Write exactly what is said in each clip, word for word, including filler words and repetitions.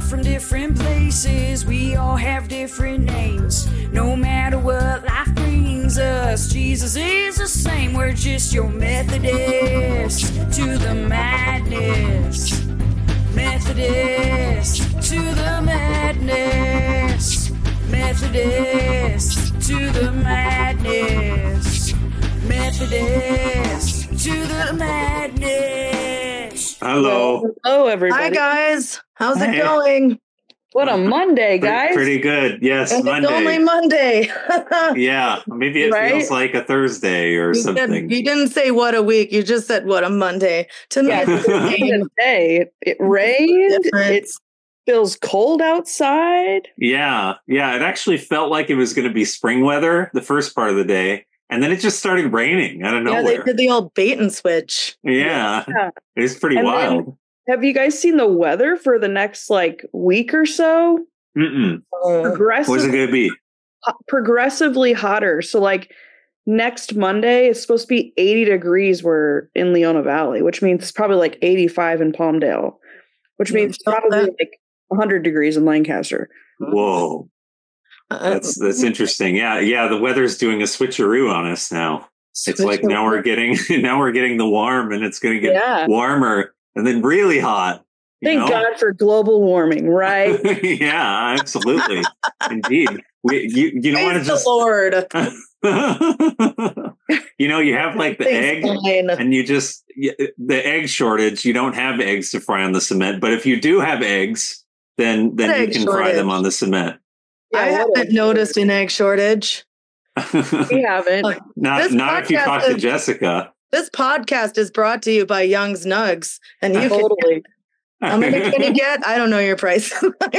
from different places, we all have different names. No matter what life brings us, Jesus is the same. We're just your Methodist to the madness. Methodist to the madness. Methodist to the madness. Methodist to the madness. Hello. Hello, everybody. Hi, guys. How's Hey. it going? What a Monday, guys. Pretty good. Yes, And Monday. It's only Monday. Yeah, maybe it Right? feels like a Thursday or you, something. did, you didn't say what a week. You just said what a Monday. To me, Yeah, it's the same. Today, it, it rained. difference. It feels cold outside. Yeah, yeah. It actually felt like it was going to be spring weather the first part of the day, and then it just started raining out of Yeah, nowhere. they did the old bait and switch. Yeah, Yeah. it was pretty And wild. then- Have you guys seen the weather for the next like week or so? Mm-mm. Uh, What's it Progressive, going to be? progressively hotter. So like next Monday, it's supposed to be eighty degrees. We're in Leona Valley, which means it's probably like eighty-five in Palmdale, which means Yeah, probably that- like one hundred degrees in Lancaster. Whoa, uh, that's that's interesting. Yeah, yeah. The weather's doing a switcheroo on us now. It's like now we're getting now we're getting the warm, and it's going to get Yeah. warmer, and then really hot. you Thank know? God for global warming, right? Yeah, absolutely. Indeed. We, you you don't want to Praise just the Lord. you know, you have like the egg Things fine. and you just y- the egg shortage, you don't have eggs to fry on the cement, but if you do have eggs, then then What you egg can fry them shortage? on the cement. I Yeah, what haven't a- noticed an egg shortage. We haven't. Look, not This not if you podcast talk to is- Jessica. This podcast is brought to you by Young's Nugs, and you can. Totally. How many can you get? I don't know your price.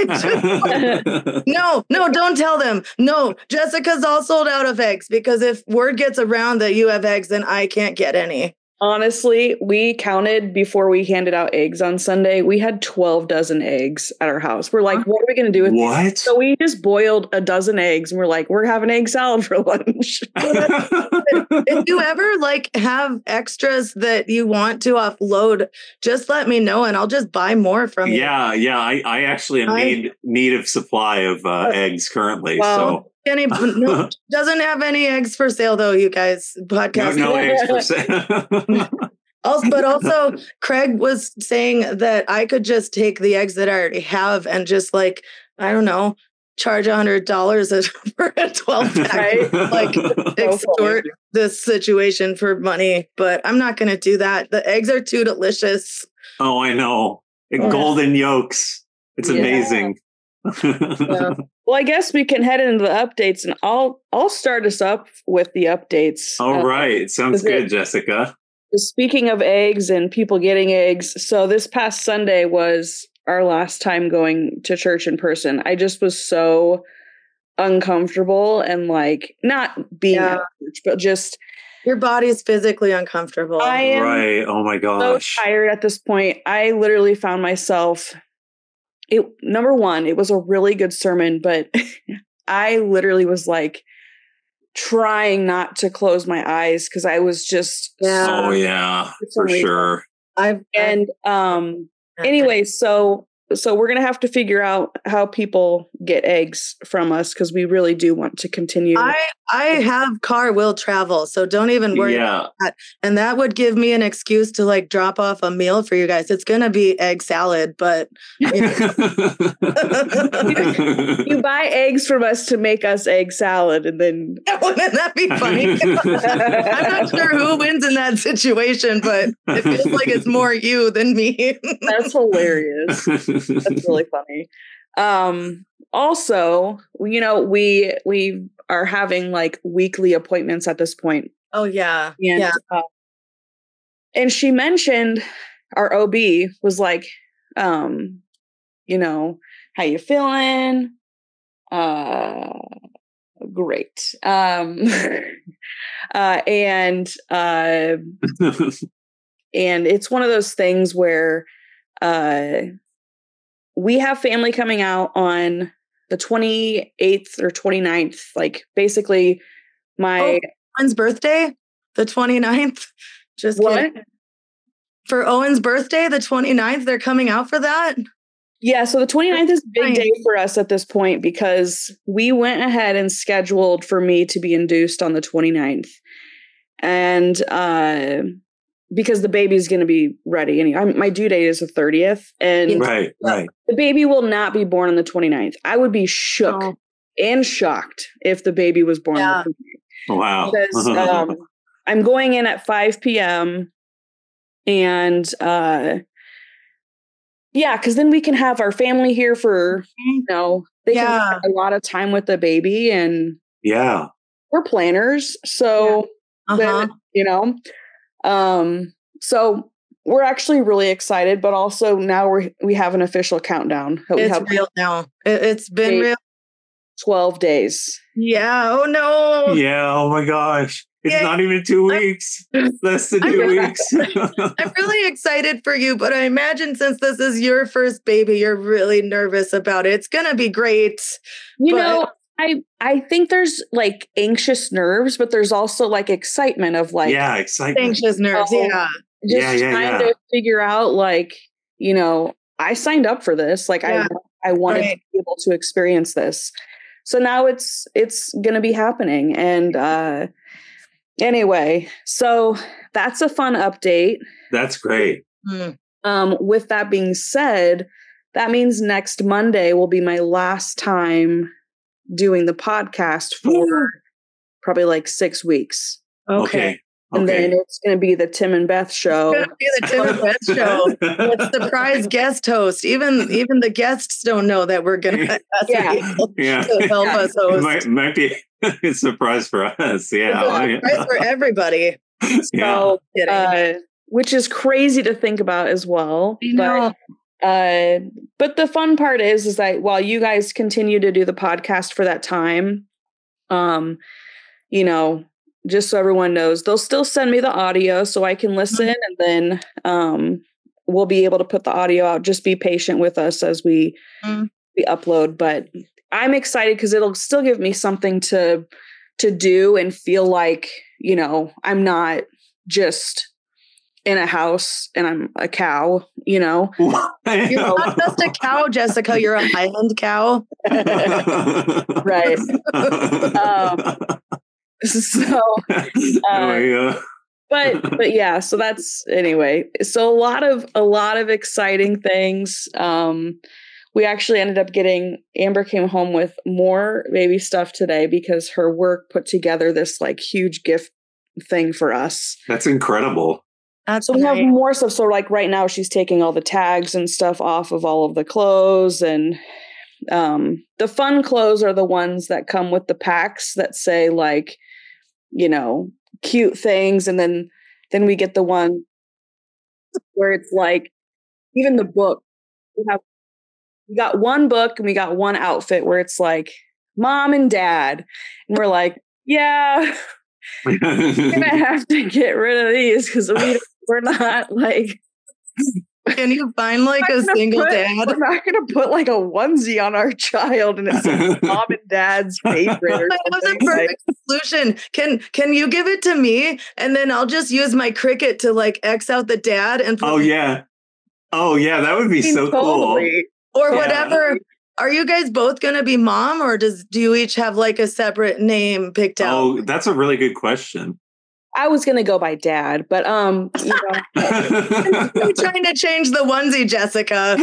No, no, don't tell them. No, Jessica's all sold out of eggs because if word gets around that you have eggs, then I can't get any. Honestly, we counted before we handed out eggs on Sunday. We had twelve dozen eggs at our house. We're like, what are we going to do with these? What? So we just boiled a dozen eggs and we're like, we're having egg salad for lunch. If you ever like have extras that you want to offload, just let me know and I'll just buy more from you. Yeah, yeah. I, I actually am I- need need of supply of uh, eggs currently. Well, Any, no, doesn't have any eggs for sale though, you guys. so Podcast. no, no eggs per se. Also, but also, Craig was saying that I could just take the eggs that I already have and just like, I don't know, charge a hundred dollars for a twelve pack. Right? Like extort this situation for money, but I'm not going to do that. The eggs are too delicious. Oh, I know. Yeah. Golden yolks. It's Yeah. amazing. Yeah. Well, I guess we can head into the updates and I'll I'll start us up with the updates. All Uh, right. Sounds is it- good, Jessica. Speaking of eggs and people getting eggs, so this past Sunday was our last time going to church in person. I just was so uncomfortable and like not being Yeah. at church, but just Your body's physically uncomfortable. I am Right. Oh my so gosh. tired at this point. I literally found myself it number one, it was a really good sermon, but I literally was like trying not to close my eyes because I was just Yeah. Oh yeah, For some for reason. sure. I've and um anyway, so so we're gonna have to figure out how people get eggs from us because we really do want to continue. I I have car will travel, so don't even worry. Yeah. And that would give me an excuse to like drop off a meal for you guys. It's gonna be egg salad, but you know, you buy eggs from us to make us egg salad, and then wouldn't that be funny? I'm not sure who wins in that situation, but it feels like it's more you than me. that's hilarious. That's really funny. Um, also, you know, we we are having like weekly appointments at this point. Oh yeah, And, yeah. uh, and she mentioned our O B was like, um, you know, how you feeling? Uh, great. Um, uh, and uh, and it's one of those things where uh, we have family coming out on the twenty-eighth or twenty-ninth. Like basically, my Oh, Owen's birthday, the twenty-ninth. Just what? kidding. For Owen's birthday, the twenty-ninth, they're coming out for that. Yeah, so the twenty-ninth is a big day for us at this point because we went ahead and scheduled for me to be induced on the twenty-ninth. And uh, because the baby's going to be ready. Anyway, I'm, my due date is the thirtieth. And right, right. The baby will not be born on the twenty-ninth. I would be shook oh. and shocked if the baby was born yeah. on the twenty-ninth. Wow. Because um, I'm going in at five p.m. and... Uh, Yeah, because then we can have our family here for, you know, they yeah. can spend a lot of time with the baby, and yeah, we're planners. So, yeah. uh-huh. then, you know, um, so we're actually really excited, but also now we we have an official countdown. It's we have real now. It's been real. twelve days. Yeah. Oh, no. Yeah. Oh, my gosh. It's yeah. not even two weeks. I'm, Less than two I'm, weeks. I'm really excited for you, but I imagine since this is your first baby, you're really nervous about it. It's going to be great. You but- know, I, I think there's like anxious nerves, but there's also like excitement of like. Yeah, excitement. Anxious nerves, oh, yeah. Just yeah, yeah, trying yeah. to figure out like, you know, I signed up for this. Like yeah. I, I wanted right. to be able to experience this. So now it's, it's going to be happening. And, uh, Anyway, so that's a fun update. That's great. Mm. Um, with that being said, that means next Monday will be my last time doing the podcast for probably like six weeks. Okay. And okay. then it's going to be the Tim and Beth show. It's going to be the Tim and Beth show. It's surprise guest host. Even even the guests don't know that we're going to yeah. yeah. to help yeah. us host. It might, might be a surprise for us. Yeah. It's a surprise for everybody. So, yeah. uh, which is crazy to think about as well. You know. But, uh, but the fun part is, is that while you guys continue to do the podcast for that time, um, you know, just so everyone knows, they'll still send me the audio so I can listen, and then um, we'll be able to put the audio out. Just be patient with us as we mm. we upload. But I'm excited because it'll still give me something to to do and feel like, you know, I'm not just in a house and I'm a cow, you know. You're not just a cow, Jessica. You're a Highland cow. Right. um, So, uh, oh but but yeah, so that's anyway. So a lot of a lot of exciting things. Um, we actually ended up getting Amber came home with more baby stuff today because her work put together this like huge gift thing for us. That's incredible. That's so we nice. have more stuff. So like right now, she's taking all the tags and stuff off of all of the clothes, and um, the fun clothes are the ones that come with the packs that say like, you know, cute things. And then, then we get the one where it's like, even the book, we have, we got one book and we got one outfit where it's like mom and dad. And we're like, yeah, we're going to have to get rid of these because we, we're not like, can you find like a single put, dad? We're not going to put like a onesie on our child and it's mom and dad's favorite. Or That's a perfect solution. Can can you give it to me and then I'll just use my Cricut to like X out the dad and put oh yeah, oh yeah, that would be I mean, so totally. cool. Or yeah. whatever. Are you guys both going to be mom, or does do you each have like a separate name picked out? Oh, that's a really good question. I was going to go by dad, but, um, you know, I'm trying to change the onesie, Jessica.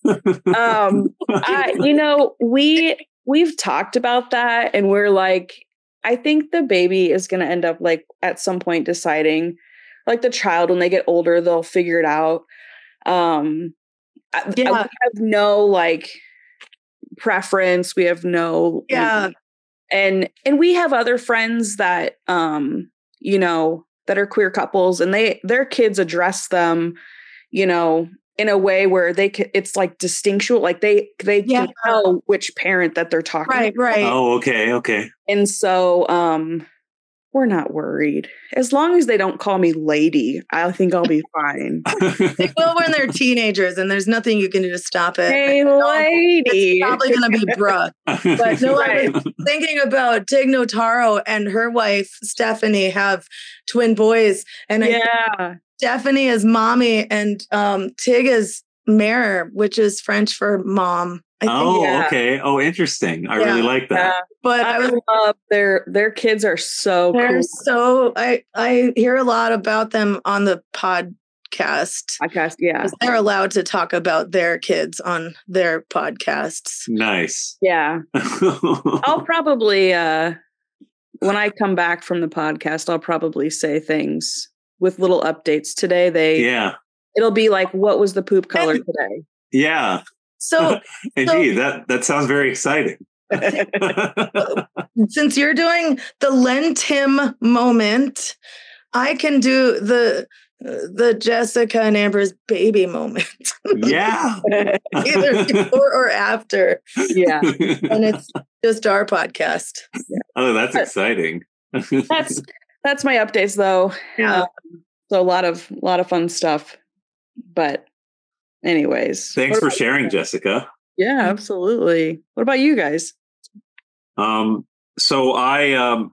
um, I, you know, we, we've talked about that and we're like, I think the baby is going to end up like at some point deciding like the child, when they get older, they'll figure it out. Um, yeah. I, I have no like preference. We have no, yeah. And, and we have other friends that, um, you know, that are queer couples and they, their kids address them, you know, in a way where they can, it's like distinctual, like they, they yeah. can tell which parent that they're talking right, about. Right. Oh, okay. Okay. And so, um, we're not worried. As long as they don't call me lady, I think I'll be fine. They will when they're teenagers and there's nothing you can do to stop it. Hey, lady. It's probably going to be bruh. But no, right. I was thinking about Tig Notaro and her wife, Stephanie, have twin boys. And I yeah. Stephanie is mommy and um, Tig is mère, which is French for mom. I think. Oh, yeah. okay. Oh, interesting. I Yeah. really like that. Yeah. But I I was love their their kids are so they're cool. so I I hear a lot about them on the podcast. Podcast, yeah. 'Cause they're allowed to talk about their kids on their podcasts. Nice. Yeah. I'll probably uh when I come back from the podcast, I'll probably say things with little updates. Today they yeah. it'll be like, what was the poop color today? Yeah. So Indeed, so, that that sounds very exciting. Since you're doing the Lent hymn moment, I can do the the Jessica and Amber's baby moment. Yeah. Either before or after. Yeah. And it's just our podcast. Yeah. Oh, that's exciting. that's that's my updates though. Yeah. Um, so a lot of a lot of fun stuff. But anyways. Thanks for sharing, Jessica. Yeah, absolutely. What about you guys? Um, so I um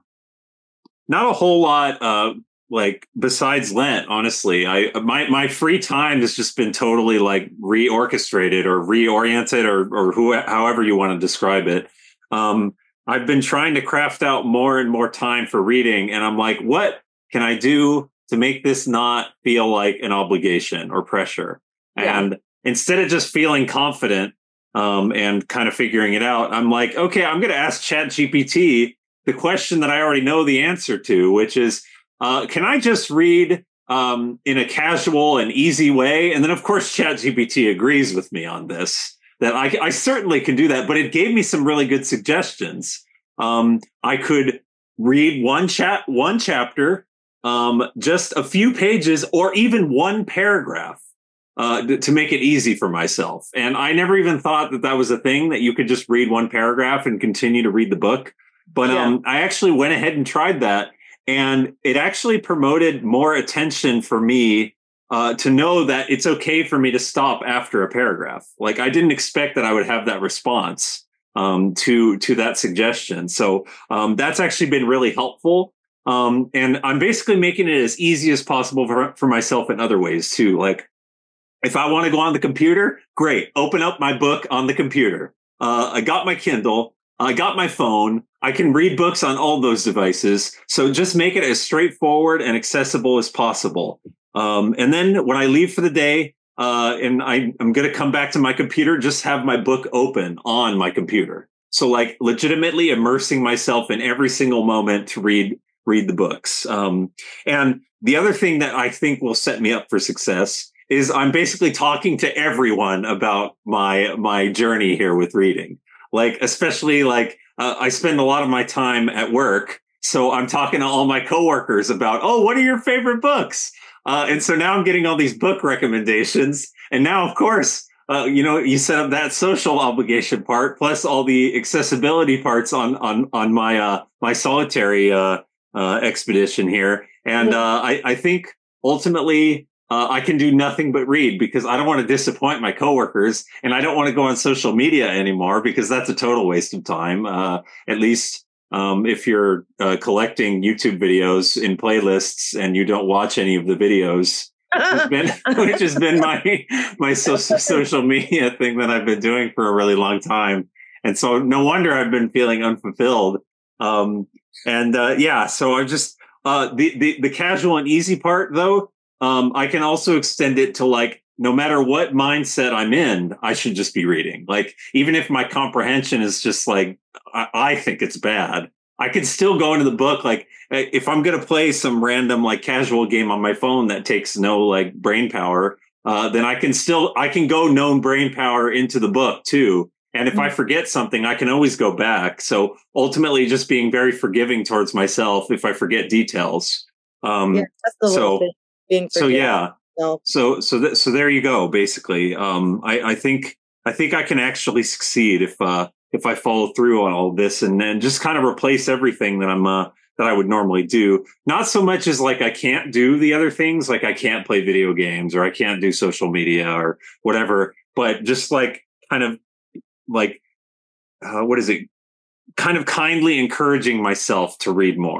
not a whole lot uh like besides Lent, honestly. I my my free time has just been totally like reorchestrated or reoriented or or who however you want to describe it. Um I've been trying to craft out more and more time for reading, and I'm like, what can I do to make this not feel like an obligation or pressure? Yeah. And instead of just feeling confident um, and kind of figuring it out, I'm like, okay, I'm going to ask ChatGPT the question that I already know the answer to, which is, uh, can I just read um, in a casual and easy way? And then, of course, ChatGPT agrees with me on this, that I, I certainly can do that. But it gave me some really good suggestions. Um, I could read one chat, one chapter, um, just a few pages, or even one paragraph. Uh, to make it easy for myself. And I never even thought that that was a thing, that you could just read one paragraph and continue to read the book. But Yeah. um, I actually went ahead and tried that. And it actually promoted more attention for me uh, to know that it's okay for me to stop after a paragraph. Like, I didn't expect that I would have that response um, to, to that suggestion. So um, that's actually been really helpful. Um, and I'm basically making it as easy as possible for, for myself in other ways too. Like, if I want to go on the computer, great. Open up my book on the computer. Uh, I got my Kindle. I got my phone. I can read books on all those devices. So just make it as straightforward and accessible as possible. Um, and then when I leave for the day, uh, and I, I'm going to come back to my computer, just have my book open on my computer. So like legitimately immersing myself in every single moment to read, read the books. Um, and the other thing that I think will set me up for success is I'm basically talking to everyone about my my journey here with reading. Like, especially like uh, I spend a lot of my time at work. So I'm talking to all my coworkers about, oh, what are your favorite books? Uh, and so now I'm getting all these book recommendations. And now, of course, uh, you know, you set up that social obligation part, plus all the accessibility parts on on on my uh, my solitary uh, uh, expedition here. And uh, I, I think ultimately, Uh, I can do nothing but read, because I don't want to disappoint my coworkers, and I don't want to go on social media anymore, because that's a total waste of time. Uh, at least um, if you're uh, collecting YouTube videos in playlists and you don't watch any of the videos, which has been, which has been my my social social media thing that I've been doing for a really long time. And so no wonder I've been feeling unfulfilled. Um, and uh, yeah, so I'm just uh, the, the the casual and easy part, though. Um, I can also extend it to, like, no matter what mindset I'm in, I should just be reading. Like, even if my comprehension is just like, I, I think it's bad, I could still go into the book. Like, if I'm going to play some random, like, casual game on my phone that takes no, like, brain power, uh, then I can still, I can go known brain power into the book too. And if mm-hmm. I forget something, I can always go back. So ultimately just being very forgiving towards myself if I forget details. Um, yeah, that's the so, thing. So yeah, so so so, th- so there you go. Basically, um, I, I think I think I can actually succeed if uh, if I follow through on all this, and then just kind of replace everything that I'm uh, that I would normally do. Not so much as like I can't do the other things, like I can't play video games or I can't do social media or whatever, but just like kind of like uh, what is it? Kind of kindly encouraging myself to read more.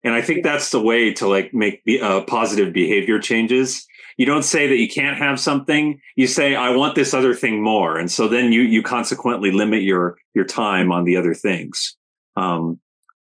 And I think that's the way to like make uh, positive behavior changes. You don't say that you can't have something. You say, I want this other thing more. And so then you, you consequently limit your, your time on the other things. Um,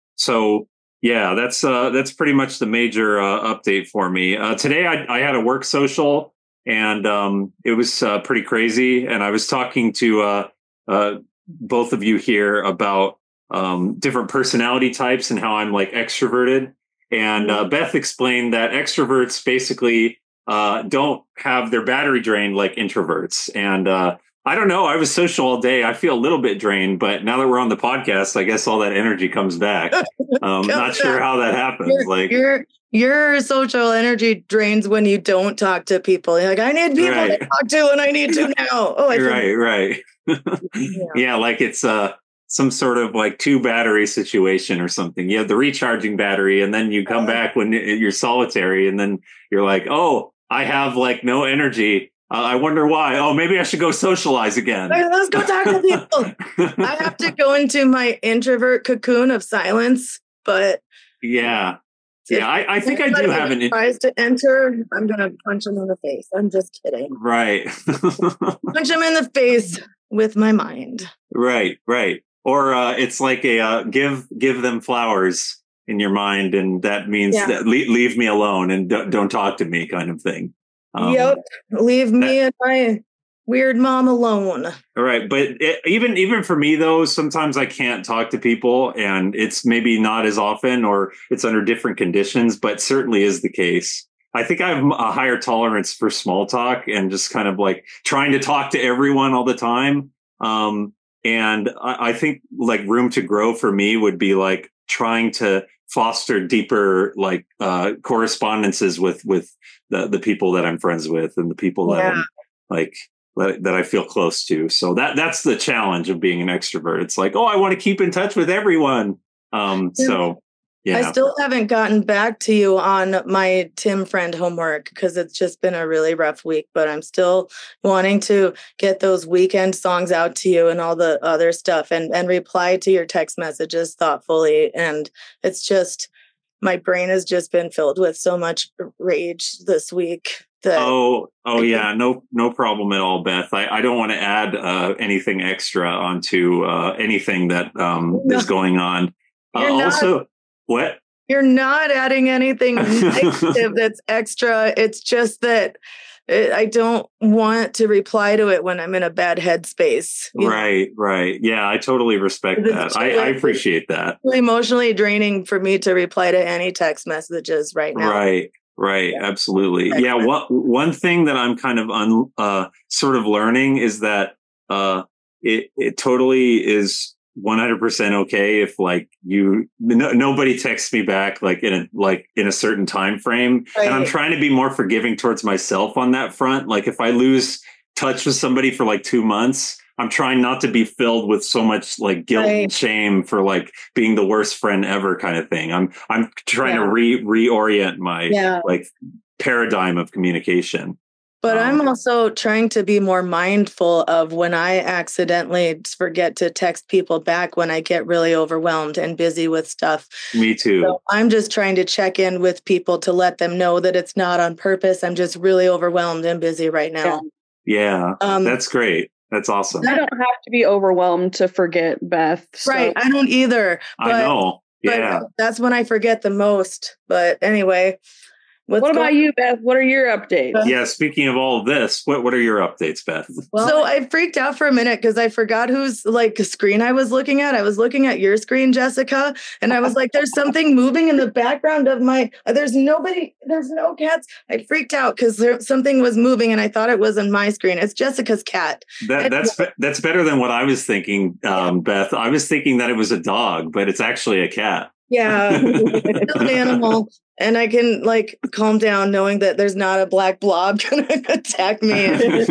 so yeah, that's, uh, that's pretty much the major, uh, update for me. Uh, today I, I had a work social and, um, it was, uh, pretty crazy. And I was talking to, uh, uh, both of you here about, um, different personality types and how I'm like extroverted. And, uh, Beth explained that extroverts basically, uh, don't have their battery drained like introverts. And, uh, I don't know. I was social all day. I feel a little bit drained, but now that we're on the podcast, I guess all that energy comes back. Um, not sure how that happens. Your, like your your social energy drains when you don't talk to people. You're like, I need people right. to talk to, and I need to now. Oh, I right, right. yeah. yeah, like it's uh some sort of like two battery situation or something. You have the recharging battery, and then you come back when you're solitary, and then you're like, oh, I have like no energy. Uh, I wonder why. Oh, maybe I should go socialize again. Let's go talk to people. I have to go into my introvert cocoon of silence, but yeah, yeah. I, I think I do have an. Tries to enter, I'm gonna punch him in the face. I'm just kidding. Right. Punch him in the face with my mind. Right, right. Or uh, it's like a uh, give give them flowers in your mind, and that means yeah. that leave, leave me alone and don't, don't talk to me, kind of thing. Um, yep. Leave me that, and my weird mom alone. All right. But it, even even for me, though, sometimes I can't talk to people, and it's maybe not as often or it's under different conditions, but certainly is the case. I think I have a higher tolerance for small talk and just kind of like trying to talk to everyone all the time. Um, and I, I think like room to grow for me would be like trying to foster deeper like uh, correspondences with with the, the people that I'm friends with and the people that yeah. I'm like that, that I feel close to. So that that's the challenge of being an extrovert. It's like, oh, I want to keep in touch with everyone. Um, so yeah, I still haven't gotten back to you on my Tim friend homework because it's just been a really rough week. But I'm still wanting to get those weekend songs out to you and all the other stuff, and and reply to your text messages thoughtfully. And it's just. My brain has just been filled with so much rage this week. That oh, oh yeah, no, no problem at all, Beth. I, I don't want to add uh, anything extra onto uh, anything that um, no. is going on. Uh, not, also, what? You're not adding anything negative that's extra. It's just that it, I don't want to reply to it when I'm in a bad headspace. Right, know? right. Yeah, I totally respect that. I, I appreciate that. It's emotionally draining for me to reply to any text messages right now. Right, right. Yeah. Absolutely. Yeah, one, one thing that I'm kind of un, uh, sort of learning is that uh, it, it totally is one hundred percent okay if like you no, nobody texts me back like in a like in a certain time frame, right. And I'm trying to be more forgiving towards myself on that front. Like if I lose touch with somebody for like two months, I'm trying not to be filled with so much like guilt right. and shame for like being the worst friend ever kind of thing. I'm I'm trying yeah. to re reorient my yeah. like paradigm of communication. But I'm also trying to be more mindful of when I accidentally forget to text people back when I get really overwhelmed and busy with stuff. Me too. So I'm just trying to check in with people to let them know that it's not on purpose. I'm just really overwhelmed and busy right now. Yeah, um, that's great. That's awesome. I don't have to be overwhelmed to forget, Beth. So. Right. I don't either. But, I know. Yeah. But that's when I forget the most. But anyway. What's what about going- you, Beth? What are your updates? Yeah, speaking of all of this, what, what are your updates, Beth? Well, so I freaked out for a minute because I forgot whose like screen I was looking at. I was looking at your screen, Jessica, and I was like, there's something moving in the background of my, there's nobody, there's no cats. I freaked out because there something was moving and I thought it was on my screen. It's Jessica's cat. That, that's that's better than what I was thinking, um, yeah. Beth. I was thinking that it was a dog, but it's actually a cat. Yeah, it's an animal. And I can like calm down knowing that there's not a black blob going to attack me.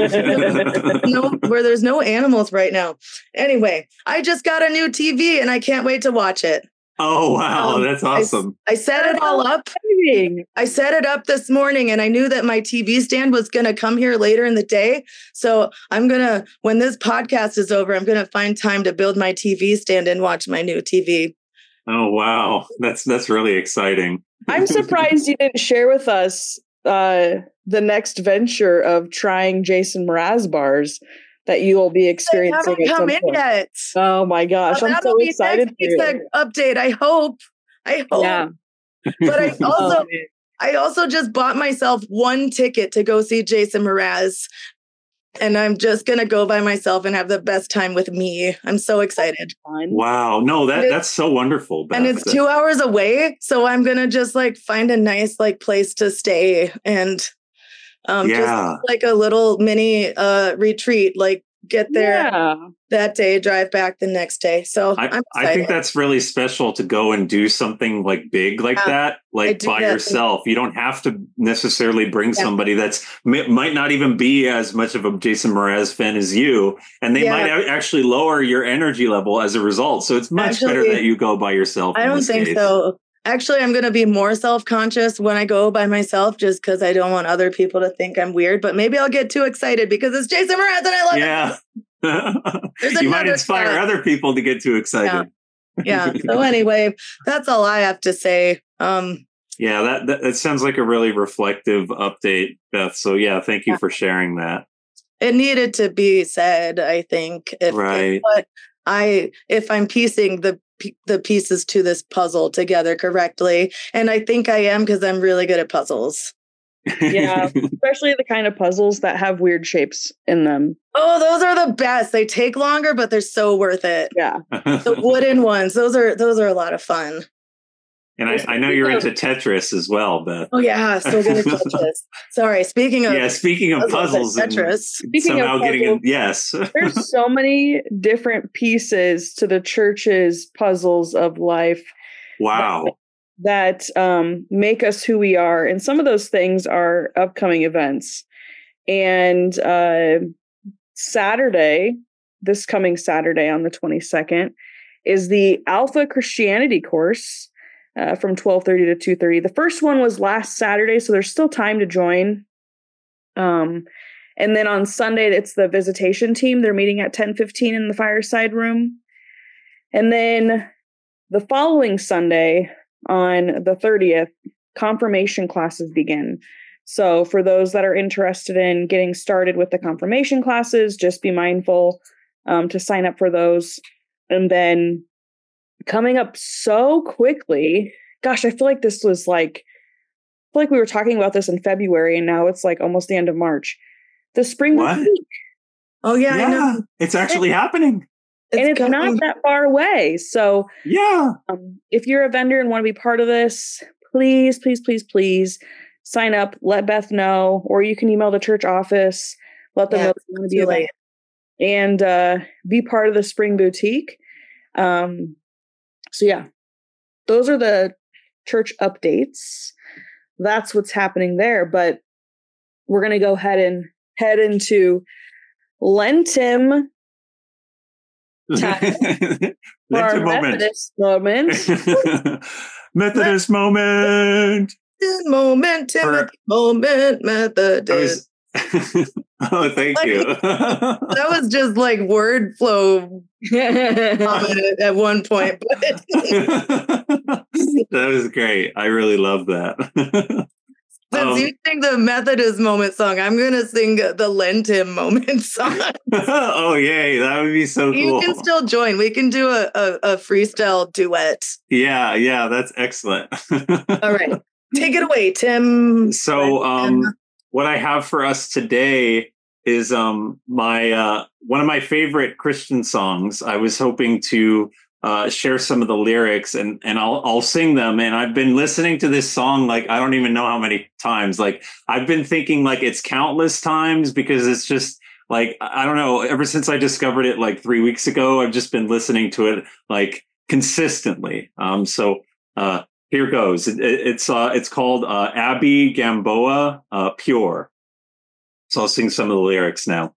no, where there's no animals right now. Anyway, I just got a new T V and I can't wait to watch it. Oh, wow. Um, That's awesome. I, I set it all up. I set it up this morning and I knew that my T V stand was going to come here later in the day. So I'm going to, when this podcast is over, I'm going to find time to build my T V stand and watch my new T V. Oh wow, that's that's really exciting. I'm surprised you didn't share with us uh, the next venture of trying Jason Mraz bars that you will be They experiencing haven't at some come in point. yet. Oh my gosh, Uh, I'm that'll so be excited next for week's you. update. I hope. I hope. Yeah. But I Oh, also, man. I also just bought myself one ticket to go see Jason Mraz, and I'm just gonna go by myself and have the best time with me. I'm so excited. Fun. Wow, no, that And that's so wonderful, Beth. And it's two hours away, so I'm gonna just like find a nice like place to stay and um Yeah. just like a little mini uh retreat, like get there Yeah. that day, drive back the next day. So I, I'm I think excited. that's really special to go and do something like big like Yeah, that, like do by that. yourself. You don't have to necessarily bring Yeah. somebody that's may, might not even be as much of a Jason Mraz fan as you, and they Yeah. might a- actually lower your energy level as a result. So it's much better Actually, that you go by yourself. I in don't this think case. so. Actually, I'm gonna be more self-conscious when I go by myself just because I don't want other people to think I'm weird. But maybe I'll get too excited because it's Jason Mraz and I love it. Yeah. There's You might another inspire guy. other people to get too excited. Yeah. So anyway, that's all I have to say. Um Yeah, that, that that sounds like a really reflective update, Beth. So yeah, thank you Yeah. for sharing that. It needed to be said, I think. If, Right. if but I if I'm piecing the p- the pieces to this puzzle together correctly, and I think I am because I'm really good at puzzles. Yeah. Especially the kind of puzzles that have weird shapes in them. Oh, those are the best. They take longer, but they're so worth it. Yeah. The wooden ones, those are those are a lot of fun. And I, I know you're into Tetris as well, Beth. Oh yeah, so good at Tetris. Sorry, speaking of Yeah, speaking of puzzles, and and Tetris. Speaking somehow of getting in, puzzles, yes. There's so many different pieces to the church's puzzles of life Wow. that um, make us who we are. And some of those things are upcoming events. And uh, Saturday, this coming Saturday on the twenty-second, is the Alpha Christianity course uh, from twelve thirty to two thirty. The first one was last Saturday, so there's still time to join. Um, and then on Sunday, it's the visitation team. They're meeting at ten fifteen in the fireside room. And then the following Sunday, on the thirtieth, confirmation classes begin. So for those that are interested in getting started with the confirmation classes, just be mindful um, to sign up for those. And then coming up so quickly, gosh, I feel like this was like, I feel like we were talking about this in February and now it's like almost the end of March. The spring What? week. Oh yeah, Yeah, I know. it's actually happening. And it's coming. not that far away. So Yeah. Um, if you're a vendor and want to be part of this, please, please, please, please sign up. Let Beth know, or you can email the church office. Let them Yeah, know that you want to be too available late. and uh, be part of the Spring Boutique. Um, so yeah, those are the church updates. That's what's happening there. But we're gonna go ahead and head into Lentim. Time for our Lentim moment. Methodist moment. Methodist moment. Moment, Timothy, moment, I Methodist. was, oh, thank you. That was just like word flow at, at one point. But That was great. I really love that. since Um, you sing the Methodist moment song, I'm going to sing the Lent Him moment song. Oh, yay. That would be so You cool. can still join. We can do a, a, a freestyle duet. Yeah, yeah, that's excellent. All right. Take it away, Tim. So, um, what I have for us today is um, my uh, one of my favorite Christian songs. I was hoping to uh, share some of the lyrics, and and I'll I'll sing them. And I've been listening to this song like I don't even know how many times. Like I've been thinking like it's countless times because it's just like I don't know. Ever since I discovered it like three weeks ago, I've just been listening to it like consistently. Um, so. Uh, Here goes. It, it, it's uh, it's called uh, Abby Gamboa uh, Pure. So I'll sing some of the lyrics now.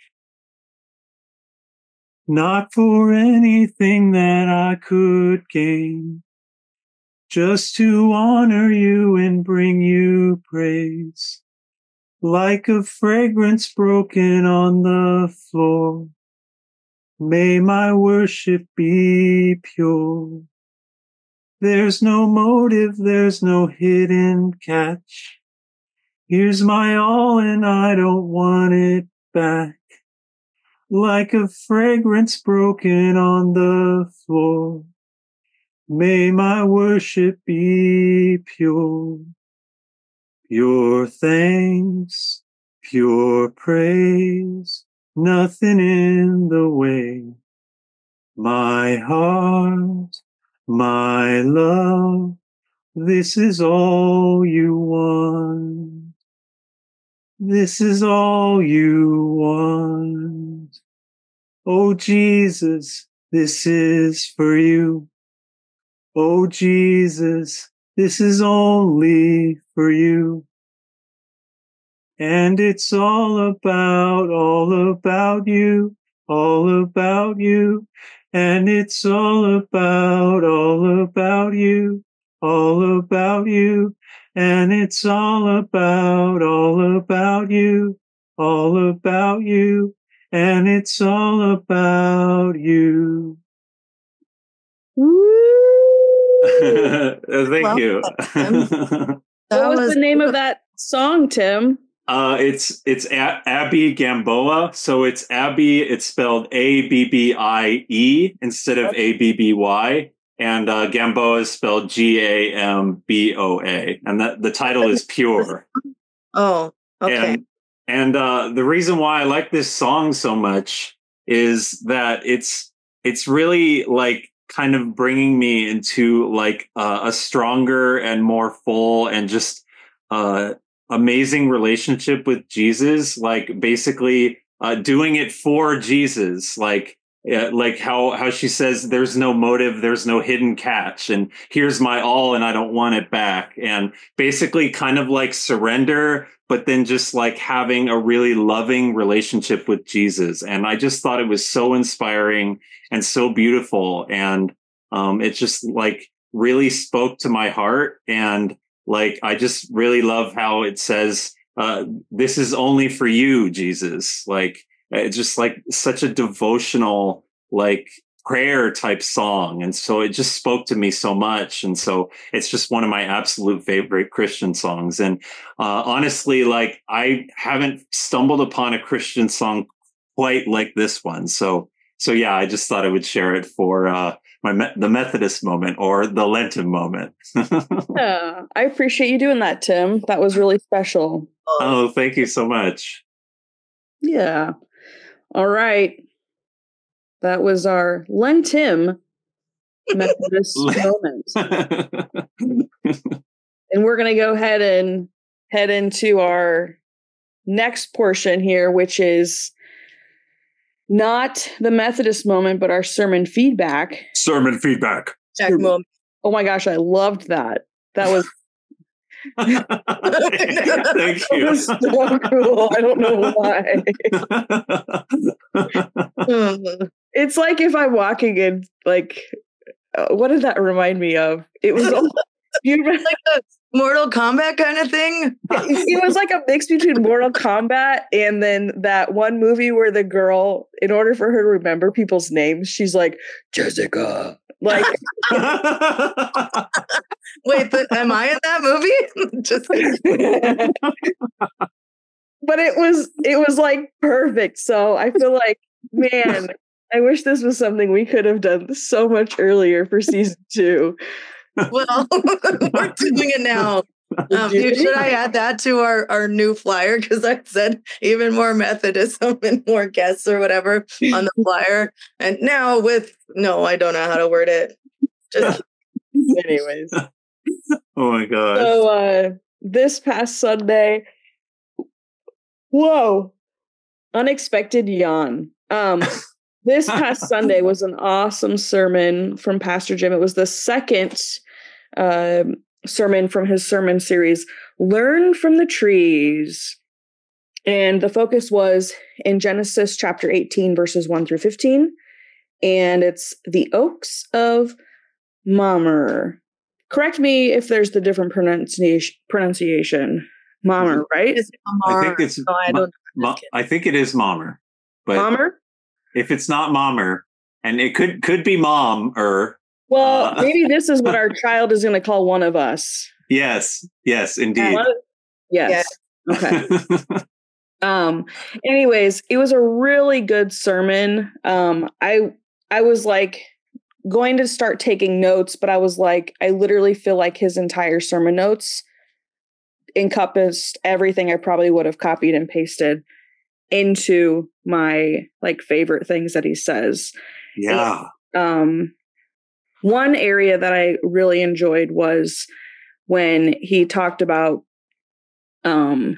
Not for anything that I could gain, just to honor you and bring you praise. Like a fragrance broken on the floor, may my worship be pure. there's no motive, there's no hidden catch. Here's my all and I don't want it back. Like a fragrance broken on the floor. May my worship be pure. Pure thanks, pure praise, nothing in the way. My heart, my love, this is all you want. This is all you want. Oh Jesus, this is for you. Oh Jesus, this is only for you. And it's all about, all about you, all about you. And it's all about, all about you, all about you. And it's all about, all about you, all about you. And it's all about you. Thank Love you. that, What was, was the name of that song, Tim? Uh, it's it's A- Abby Gamboa. So it's Abby. It's spelled A B B I E instead of A B B Y. And uh, Gamboa is spelled G A M B O A. And that the title is Pure. Oh, okay. And, and uh, the reason why I like this song so much is that it's it's really like kind of bringing me into like uh, a stronger and more full and just uh, amazing relationship with Jesus. Like basically uh, doing it for Jesus. Like uh, like how how she says, "There's no motive, there's no hidden catch, and here's my all, and I don't want it back." And basically, kind of like surrender, but then just like having a really loving relationship with Jesus. And I just thought it was so inspiring and so beautiful. And um, it just like really spoke to my heart. And like, I just really love how it says, uh, this is only for you, Jesus. Like, it's just like such a devotional, like prayer type song. And so it just spoke to me so much. And so it's just one of my absolute favorite Christian songs. And uh, honestly, like I haven't stumbled upon a Christian song quite like this one. So, so yeah, I just thought I would share it for uh, my me- the Methodist moment or the Lenten moment. Yeah, I appreciate you doing that, Tim. That was really special. Oh, thank you so much. Yeah. All right. That was our Lentim Methodist moment. And we're going to go ahead and head into our next portion here, which is not the Methodist moment, but our sermon feedback. Sermon feedback. Jack moment. Oh my gosh, I loved that. That was Thank you. that was so cool. I don't know why. It's like if I'm walking in, like, uh, what did that remind me of? It was almost, you remember, Like a Mortal Kombat kind of thing? it was like a mix between Mortal Kombat and then that one movie where the girl, in order for her to remember people's names, she's like, Jessica. Like, Wait, but am I in that movie? Just but it was it was like perfect. So I feel like, man, I wish this was something we could have done so much earlier for season two. well, we're doing it now. Um, should I add that to our, our new flyer? Because I said even more Methodism and more guests or whatever on the flyer. And now with, no, I don't know how to word it. Just anyways. Oh my God. So uh, this past Sunday, whoa, unexpected yawn. Um, this past Sunday was an awesome sermon from Pastor Jim. It was the second uh, sermon from his sermon series, Learn from the Trees. And the focus was in Genesis chapter eighteen, verses one through fifteen. And it's the oaks of Mamre. Correct me if there's the different pronunciation. Pronunciation, Mamre, right? It's I think it's. No, I don't. Ma- I think it is Mommer, but Mamre. if it's not Mommer, and it could could be Mom or Well, Uh, maybe this is what our child is going to call one of us. Yes, yes, indeed. One of- yes. Okay. Um, anyways, it was a really good sermon. Um, I I was like going to start taking notes, but I was like, I literally feel like his entire sermon notes encompassed everything I probably would have copied and pasted into my like favorite things that he says. Yeah. And, um, one area that I really enjoyed was when he talked about um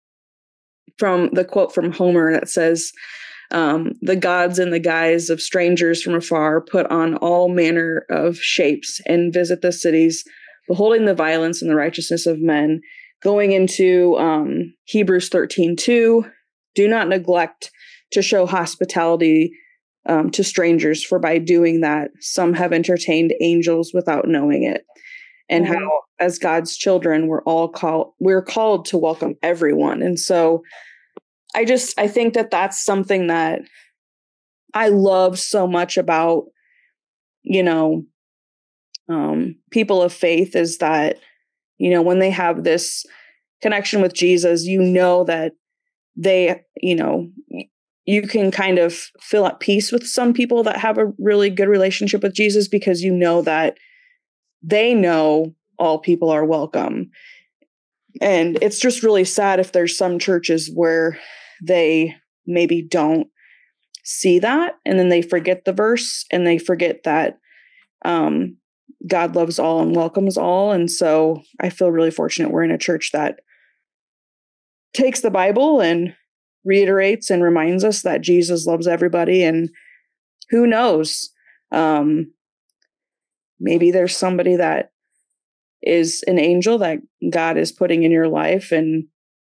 from the quote from Homer that says, um, the gods in the guise of strangers from afar put on all manner of shapes and visit the cities, beholding the violence and the righteousness of men. Going into um, Hebrews thirteen two, do not neglect to show hospitality um, to strangers, for by doing that, some have entertained angels without knowing it. And mm-hmm. how, as God's children, we're all called, we're called to welcome everyone. And so I just, I think that that's something that I love so much about, you know, um, people of faith is that, you know, when they have this connection with Jesus, you know, that they, you know, you can kind of feel at peace with some people that have a really good relationship with Jesus, because you know that they know all people are welcome. And it's just really sad if there's some churches where they maybe don't see that, and then they forget the verse, and they forget that um, God loves all and welcomes all. And so I feel really fortunate we're in a church that takes the Bible and reiterates and reminds us that Jesus loves everybody. And who knows, um, maybe there's somebody that is an angel that God is putting in your life, and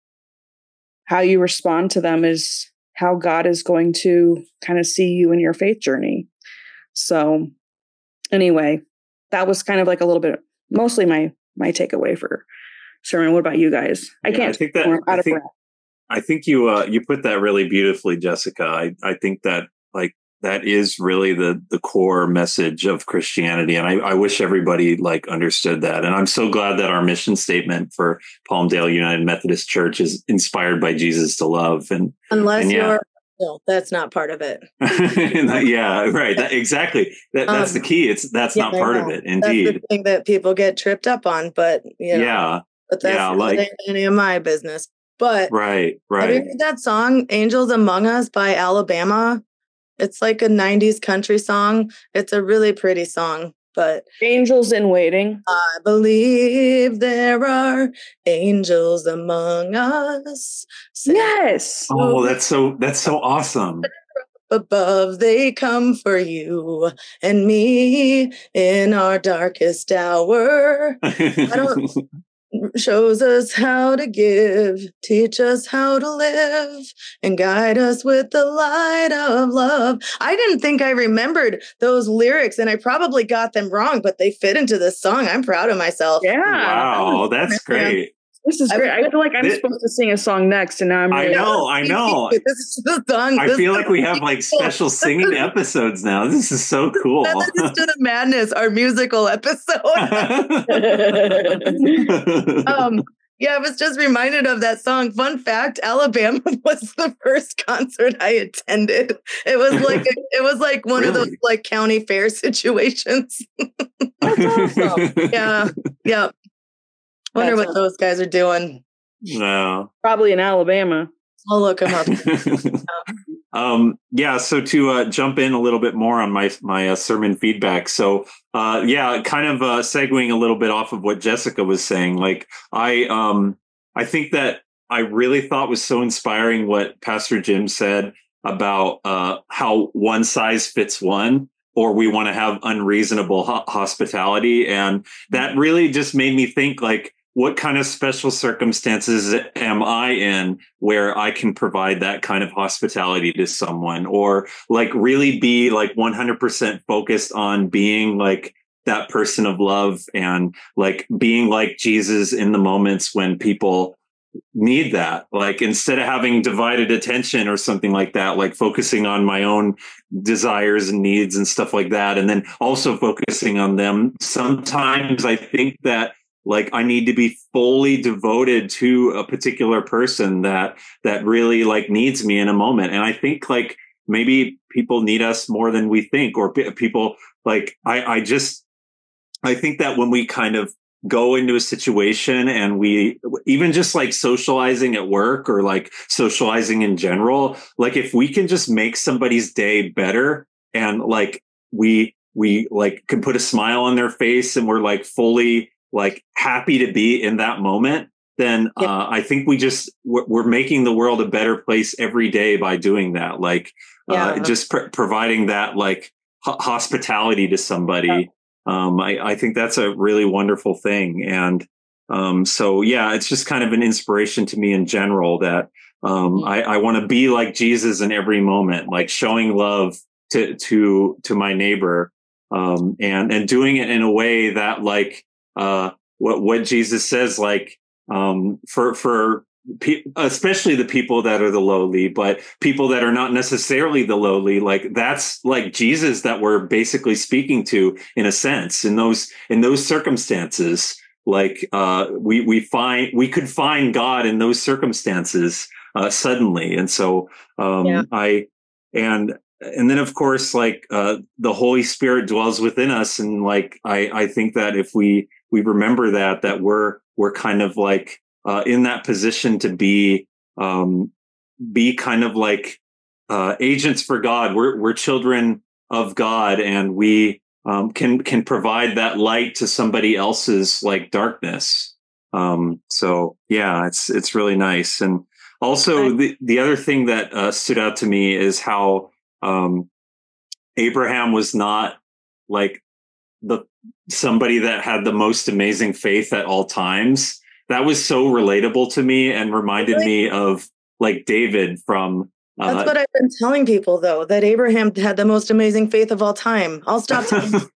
how you respond to them is how God is going to kind of see you in your faith journey. So anyway, that was kind of like a little bit, mostly my, my takeaway for sermon. What about you guys? I yeah, can't, I think that, out I of think, breath. I think you, uh, you put that really beautifully, Jessica. I, I think that like, that is really the the core message of Christianity. And I, I wish everybody like understood that. And I'm so glad that our mission statement for Palmdale United Methodist Church is inspired by Jesus to love. And unless and yeah. you're, no, that's not part of it. yeah, right. That, exactly. That, that's um, the key. It's that's yeah, not part of it. Indeed. That's the thing that people get tripped up on, but you know, yeah, but that's yeah, not like, any of my business. But right, right. Have you heard that song, Angels Among Us by Alabama? It's like a nineties country song. It's a really pretty song, but Angels in Waiting. I believe there are angels among us. Yes. Oh, that's so that's so awesome. Above they come for you and me in our darkest hour. I don't shows us how to give, teach us how to live, and guide us with the light of love. I didn't think I remembered those lyrics, and I probably got them wrong, but they fit into this song. I'm proud of myself. Yeah. Wow, that's great. This is great. I feel like I'm this, supposed to sing a song next, and now I'm really I know, I know. This is the song. I feel like we have like special singing episodes now. This is so cool. Methodist to the Madness, our musical episode. um, yeah, I was just reminded of that song. Fun fact: Alabama was the first concert I attended. It was like a, it was like one really? of those like county fair situations. That's awesome. Yeah, yeah. Wonder That's what awesome. those guys are doing. No, probably in Alabama. I'll look them up. um, yeah. So to uh, jump in a little bit more on my my uh, sermon feedback. So uh, yeah, kind of uh, segueing a little bit off of what Jessica was saying. Like I um I think that I really thought was so inspiring what Pastor Jim said about uh, how one size fits one, or we want to have unreasonable ho- hospitality, and that really just made me think like, what kind of special circumstances am I in where I can provide that kind of hospitality to someone, or like really be like one hundred percent focused on being like that person of love, and like being like Jesus in the moments when people need that. Like, instead of having divided attention or something like that, like focusing on my own desires and needs and stuff like that, and then also focusing on them. Sometimes I think that like I need to be fully devoted to a particular person that that really like needs me in a moment. And I think like maybe people need us more than we think, or p- people like I, I just I think that when we kind of go into a situation and we even just like socializing at work or like socializing in general, like if we can just make somebody's day better and like we we like can put a smile on their face and we're like fully like happy to be in that moment, then Yeah. uh, I think we just we're, we're making the world a better place every day by doing that. Like uh, Yeah. just pr- providing that like h- hospitality to somebody. Yeah. Um, I, I think that's a really wonderful thing. And um, so, yeah, it's just kind of an inspiration to me in general that um, I, I want to be like Jesus in every moment, like showing love to to to my neighbor, um, and and doing it in a way that like uh, what what Jesus says, like um, for for pe- especially the people that are the lowly, but people that are not necessarily the lowly, like that's like Jesus that we're basically speaking to in a sense in those in those circumstances. Like uh, we we find we could find God in those circumstances uh, suddenly, and so um, Yeah. I and and then of course like uh, the Holy Spirit dwells within us, and like I I think that if we we remember that that we're we're kind of like uh, in that position to be um, be kind of like uh, agents for God. We're we're children of God, and we um, can can provide that light to somebody else's like darkness. Um, so yeah, it's it's really nice. And also the the other thing that uh, stood out to me is how um, Abraham was not like the somebody that had the most amazing faith at all times. That was so relatable to me and reminded Really? me of like David from uh, That's what I've been telling people, though, that Abraham had the most amazing faith of all time. I'll stop telling you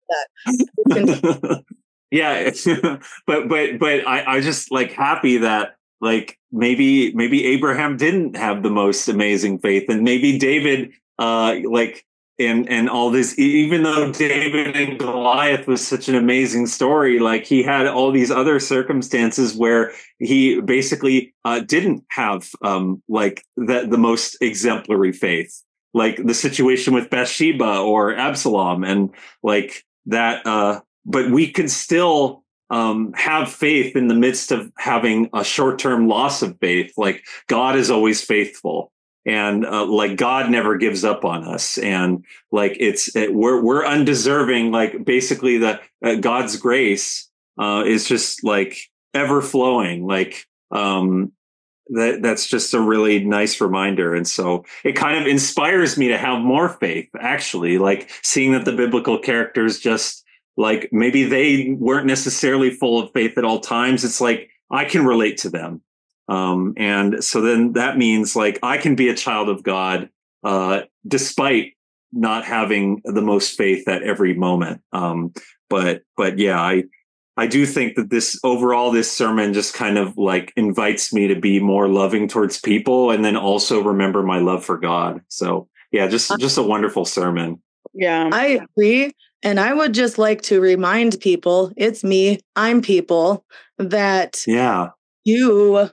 that. yeah, but but but I I just like happy that like maybe maybe Abraham didn't have the most amazing faith, and maybe David uh like and and all this, even though David and Goliath was such an amazing story, like he had all these other circumstances where he basically uh, didn't have um, like the, the most exemplary faith, like the situation with Bathsheba or Absalom, and like that. Uh, but we could still um, have faith in the midst of having a short-term loss of faith. Like God is always faithful. And uh, like God never gives up on us, and like it's it, we're we're undeserving. Like basically, the uh, God's grace uh, is just like ever flowing. Like um, that that's just a really nice reminder, and so it kind of inspires me to have more faith. Actually, like seeing that the biblical characters just like maybe they weren't necessarily full of faith at all times. It's like I can relate to them. Um, and so then that means like I can be a child of God, uh, despite not having the most faith at every moment. Um, but, but yeah, I, I do think that this overall, this sermon just kind of like invites me to be more loving towards people, and then also remember my love for God. So yeah, just, just a wonderful sermon. Yeah. I agree. And I would just like to remind people, it's me, I'm people, that Yeah. you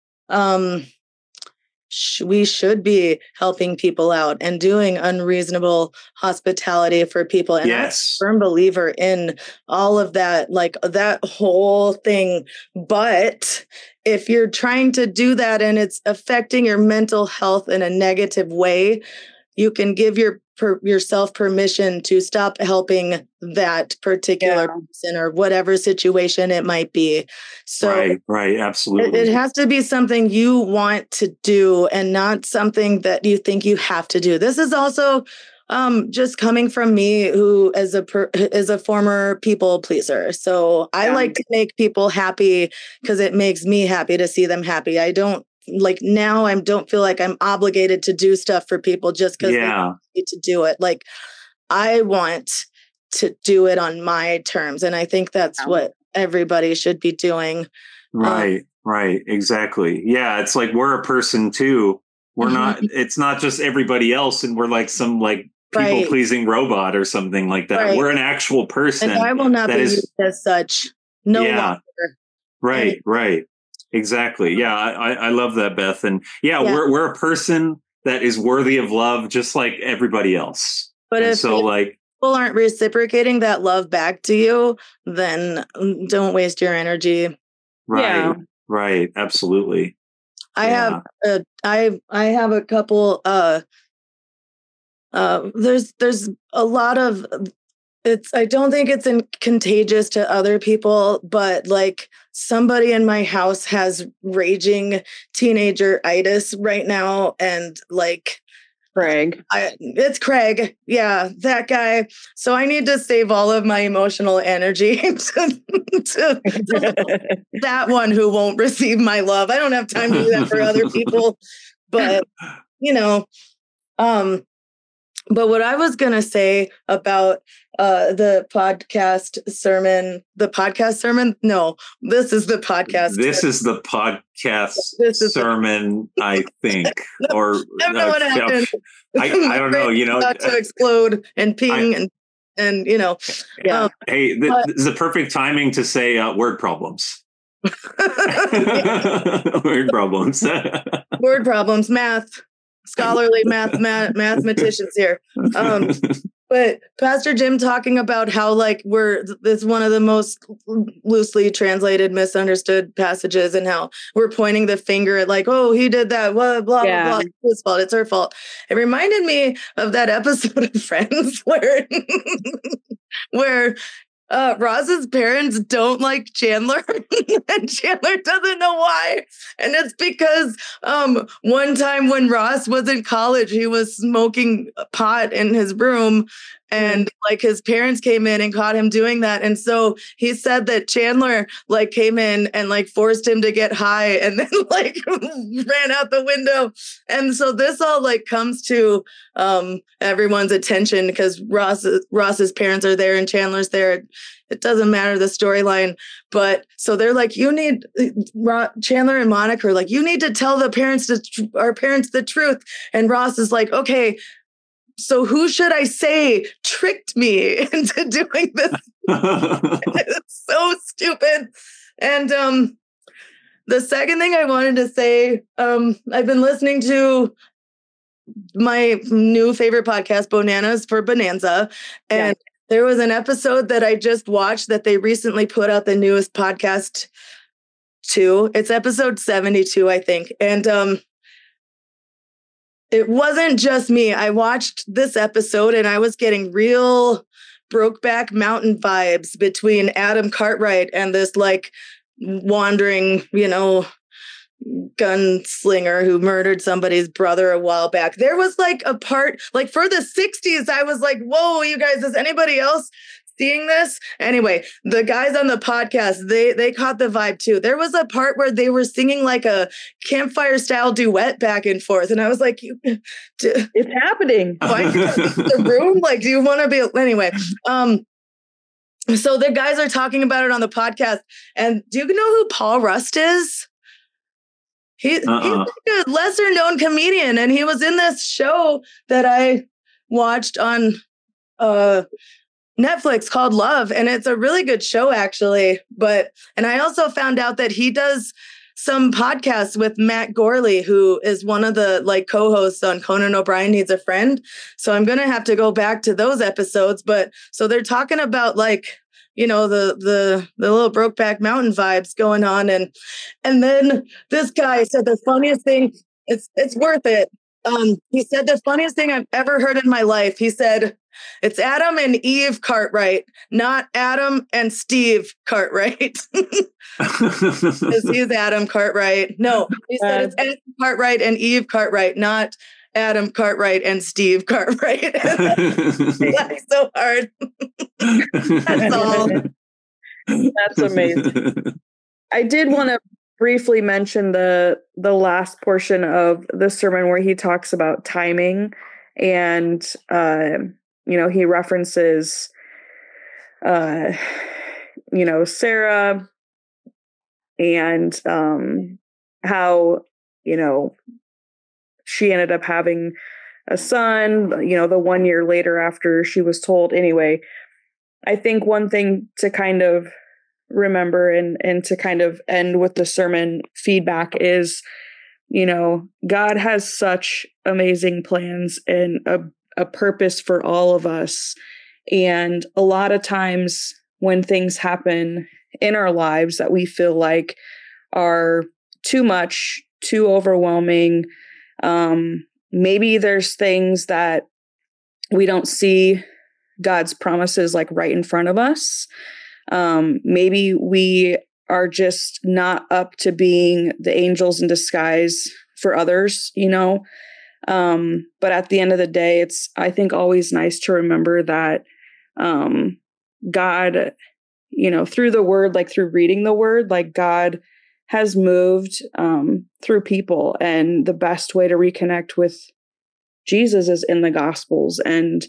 um sh- we should be helping people out and doing unreasonable hospitality for people, and Yes. I'm a firm believer in all of that, like that whole thing. But if you're trying to do that and it's affecting your mental health in a negative way, you can give your per, yourself permission to stop helping that particular Yeah. person or whatever situation it might be. So right, right, absolutely. it, it has to be something you want to do and not something that you think you have to do. This is also um, just coming from me, who is a per, is a former people pleaser. So I Yeah. like to make people happy because it makes me happy to see them happy. I don't like now I don't feel like I'm obligated to do stuff for people just because Yeah. they need to do it. Like I want to do it on my terms. And I think that's Yeah. what everybody should be doing. Right. Um, Right. Exactly. Yeah. It's like we're a person too. We're Mhm. not, it's not just everybody else. And we're like some like people Right. pleasing robot or something like that. Right. We're an actual person. And I will not that be is- used as such. No Yeah. longer. Right. And- Right. Exactly. Yeah. I, I I love that, Beth. And yeah, Yeah. we're, we're a person that is worthy of love, just like everybody else. But And if so like, people aren't reciprocating that love back to you, then mm, don't waste your energy. right. Yeah. Right. Absolutely. I Yeah. have a, I I have a couple uh uh there's there's a lot of it's I don't think it's in, contagious to other people, but like somebody in my house has raging teenager-itis right now, and like Craig. I, it's Craig. Yeah, that guy. So I need to save all of my emotional energy to, to, to that one who won't receive my love. I don't have time to do that for other people. But, you know, um, but what I was going to say about uh, the podcast sermon, the podcast sermon, no, this is the podcast. This is the podcast This is the- sermon, I think. Or I don't know what uh, happened. I, I don't know, you know. About to explode and ping I- and, and, you know. Yeah. um, Hey, th- but- this is the perfect timing to say uh, word problems. Word problems. Word problems, math, scholarly math, math mathematicians here. Um, but Pastor Jim talking about how like we're this is one of the most loosely translated, misunderstood passages, and how we're pointing the finger at like, oh, he did that, blah blah Yeah. blah, blah. It's his fault, it's her fault. It reminded me of that episode of Friends where where uh, Ross's parents don't like Chandler, and Chandler doesn't know why. And it's because um, one time when Ross was in college, he was smoking pot in his room, and like his parents came in and caught him doing that. And so he said that Chandler like came in and like forced him to get high, and then like ran out the window. And so this all like comes to um, everyone's attention because Ross Ross's parents are there and Chandler's there. It doesn't matter the storyline, but so they're like, you need Chandler and Monica are like, you need to tell the parents, the, our parents, the truth. And Ross is like, okay, so who should I say tricked me into doing this? It's so stupid. And um, the second thing I wanted to say, um, I've been listening to my new favorite podcast, Bananas for Bonanza, and yeah. There was an episode that I just watched that they recently put out the newest podcast to. It's episode seventy-two, I think. And um, it wasn't just me. I watched this episode and I was getting real Brokeback Mountain vibes between Adam Cartwright and this like wandering, you know, gunslinger who murdered somebody's brother a while back. There was like a part, like for the sixties, I was like, whoa, you guys, is anybody else seeing this? Anyway, the guys on the podcast, they they caught the vibe too. There was a part where they were singing like a campfire style duet back and forth. And I was like, it's happening. Why the room? Like, do you want to be, anyway, um, so the guys are talking about it on the podcast. And do you know who Paul Rust is? He, uh-uh. He's like a lesser known comedian, and he was in this show that I watched on uh, Netflix called Love, and it's a really good show, actually. But and I also found out that he does some podcasts with Matt Gorley, who is one of the like co-hosts on Conan O'Brien Needs a Friend. So I'm gonna have to go back to those episodes. But so they're talking about like, you know, the the the little Brokeback Mountain vibes going on. And and then this guy said the funniest thing, it's it's worth it. Um, he said the funniest thing I've ever heard in my life. He said, it's Adam and Eve Cartwright, not Adam and Steve Cartwright. Because he's Adam Cartwright. No, he said it's Adam Cartwright and Eve Cartwright, not Adam Cartwright and Steve Cartwright. That's so hard. That's all. That's amazing. I did want to briefly mention the the last portion of the sermon where he talks about timing, and uh, you know, he references uh, you know, Sarah and um, how, you know, she ended up having a son, you know, the one year later after she was told. Anyway, I think one thing to kind of remember and, and to kind of end with the sermon feedback is, you know, God has such amazing plans and a, a purpose for all of us. And a lot of times when things happen in our lives that we feel like are too much, too overwhelming, um, maybe there's things that we don't see God's promises like right in front of us. Um, maybe we are just not up to being the angels in disguise for others, you know? Um, but at the end of the day, it's, I think, always nice to remember that um, God, you know, through the word, like through reading the word, like God has moved um, through people. And the best way to reconnect with Jesus is in the Gospels. And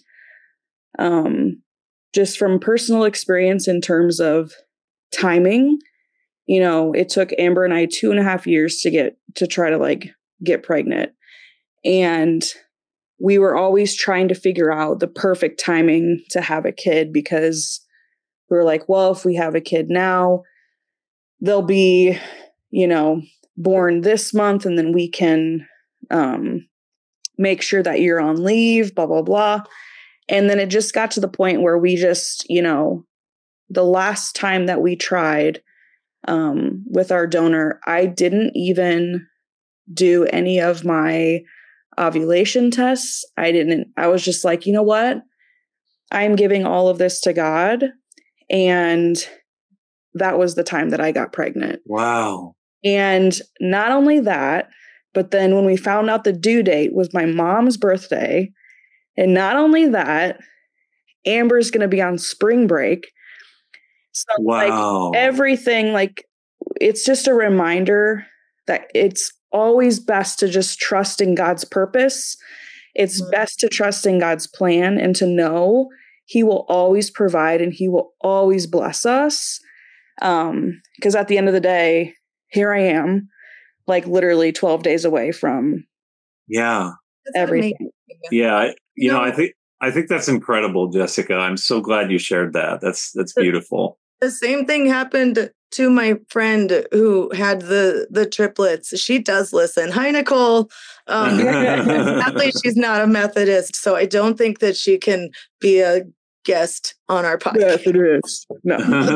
um, just from personal experience in terms of timing, you know, it took Amber and I two and a half years to get to try to like get pregnant. And we were always trying to figure out the perfect timing to have a kid, because we were like, well, if we have a kid now, they'll be, you know, born this month, and then we can um, make sure that you're on leave, blah, blah, blah. And then it just got to the point where we just, you know, the last time that we tried um, with our donor, I didn't even do any of my ovulation tests. I didn't, I was just like, you know what? I'm giving all of this to God. And that was the time that I got pregnant. Wow. And not only that, but then when we found out the due date was my mom's birthday, and not only that, Amber's going to be on spring break. So wow. like everything, like it's just a reminder that it's always best to just trust in God's purpose. It's mm-hmm. best to trust in God's plan and to know He will always provide and He will always bless us. Um, because at the end of the day, here I am, like literally twelve days away from yeah everything. Amazing. Yeah, you know, I think I think that's incredible, Jessica. I'm so glad you shared that. That's that's beautiful. The same thing happened to my friend who had the the triplets. She does listen. Hi, Nicole. Um, sadly, she's not a Methodist, so I don't think that she can be a guest on our podcast. Methodist. No.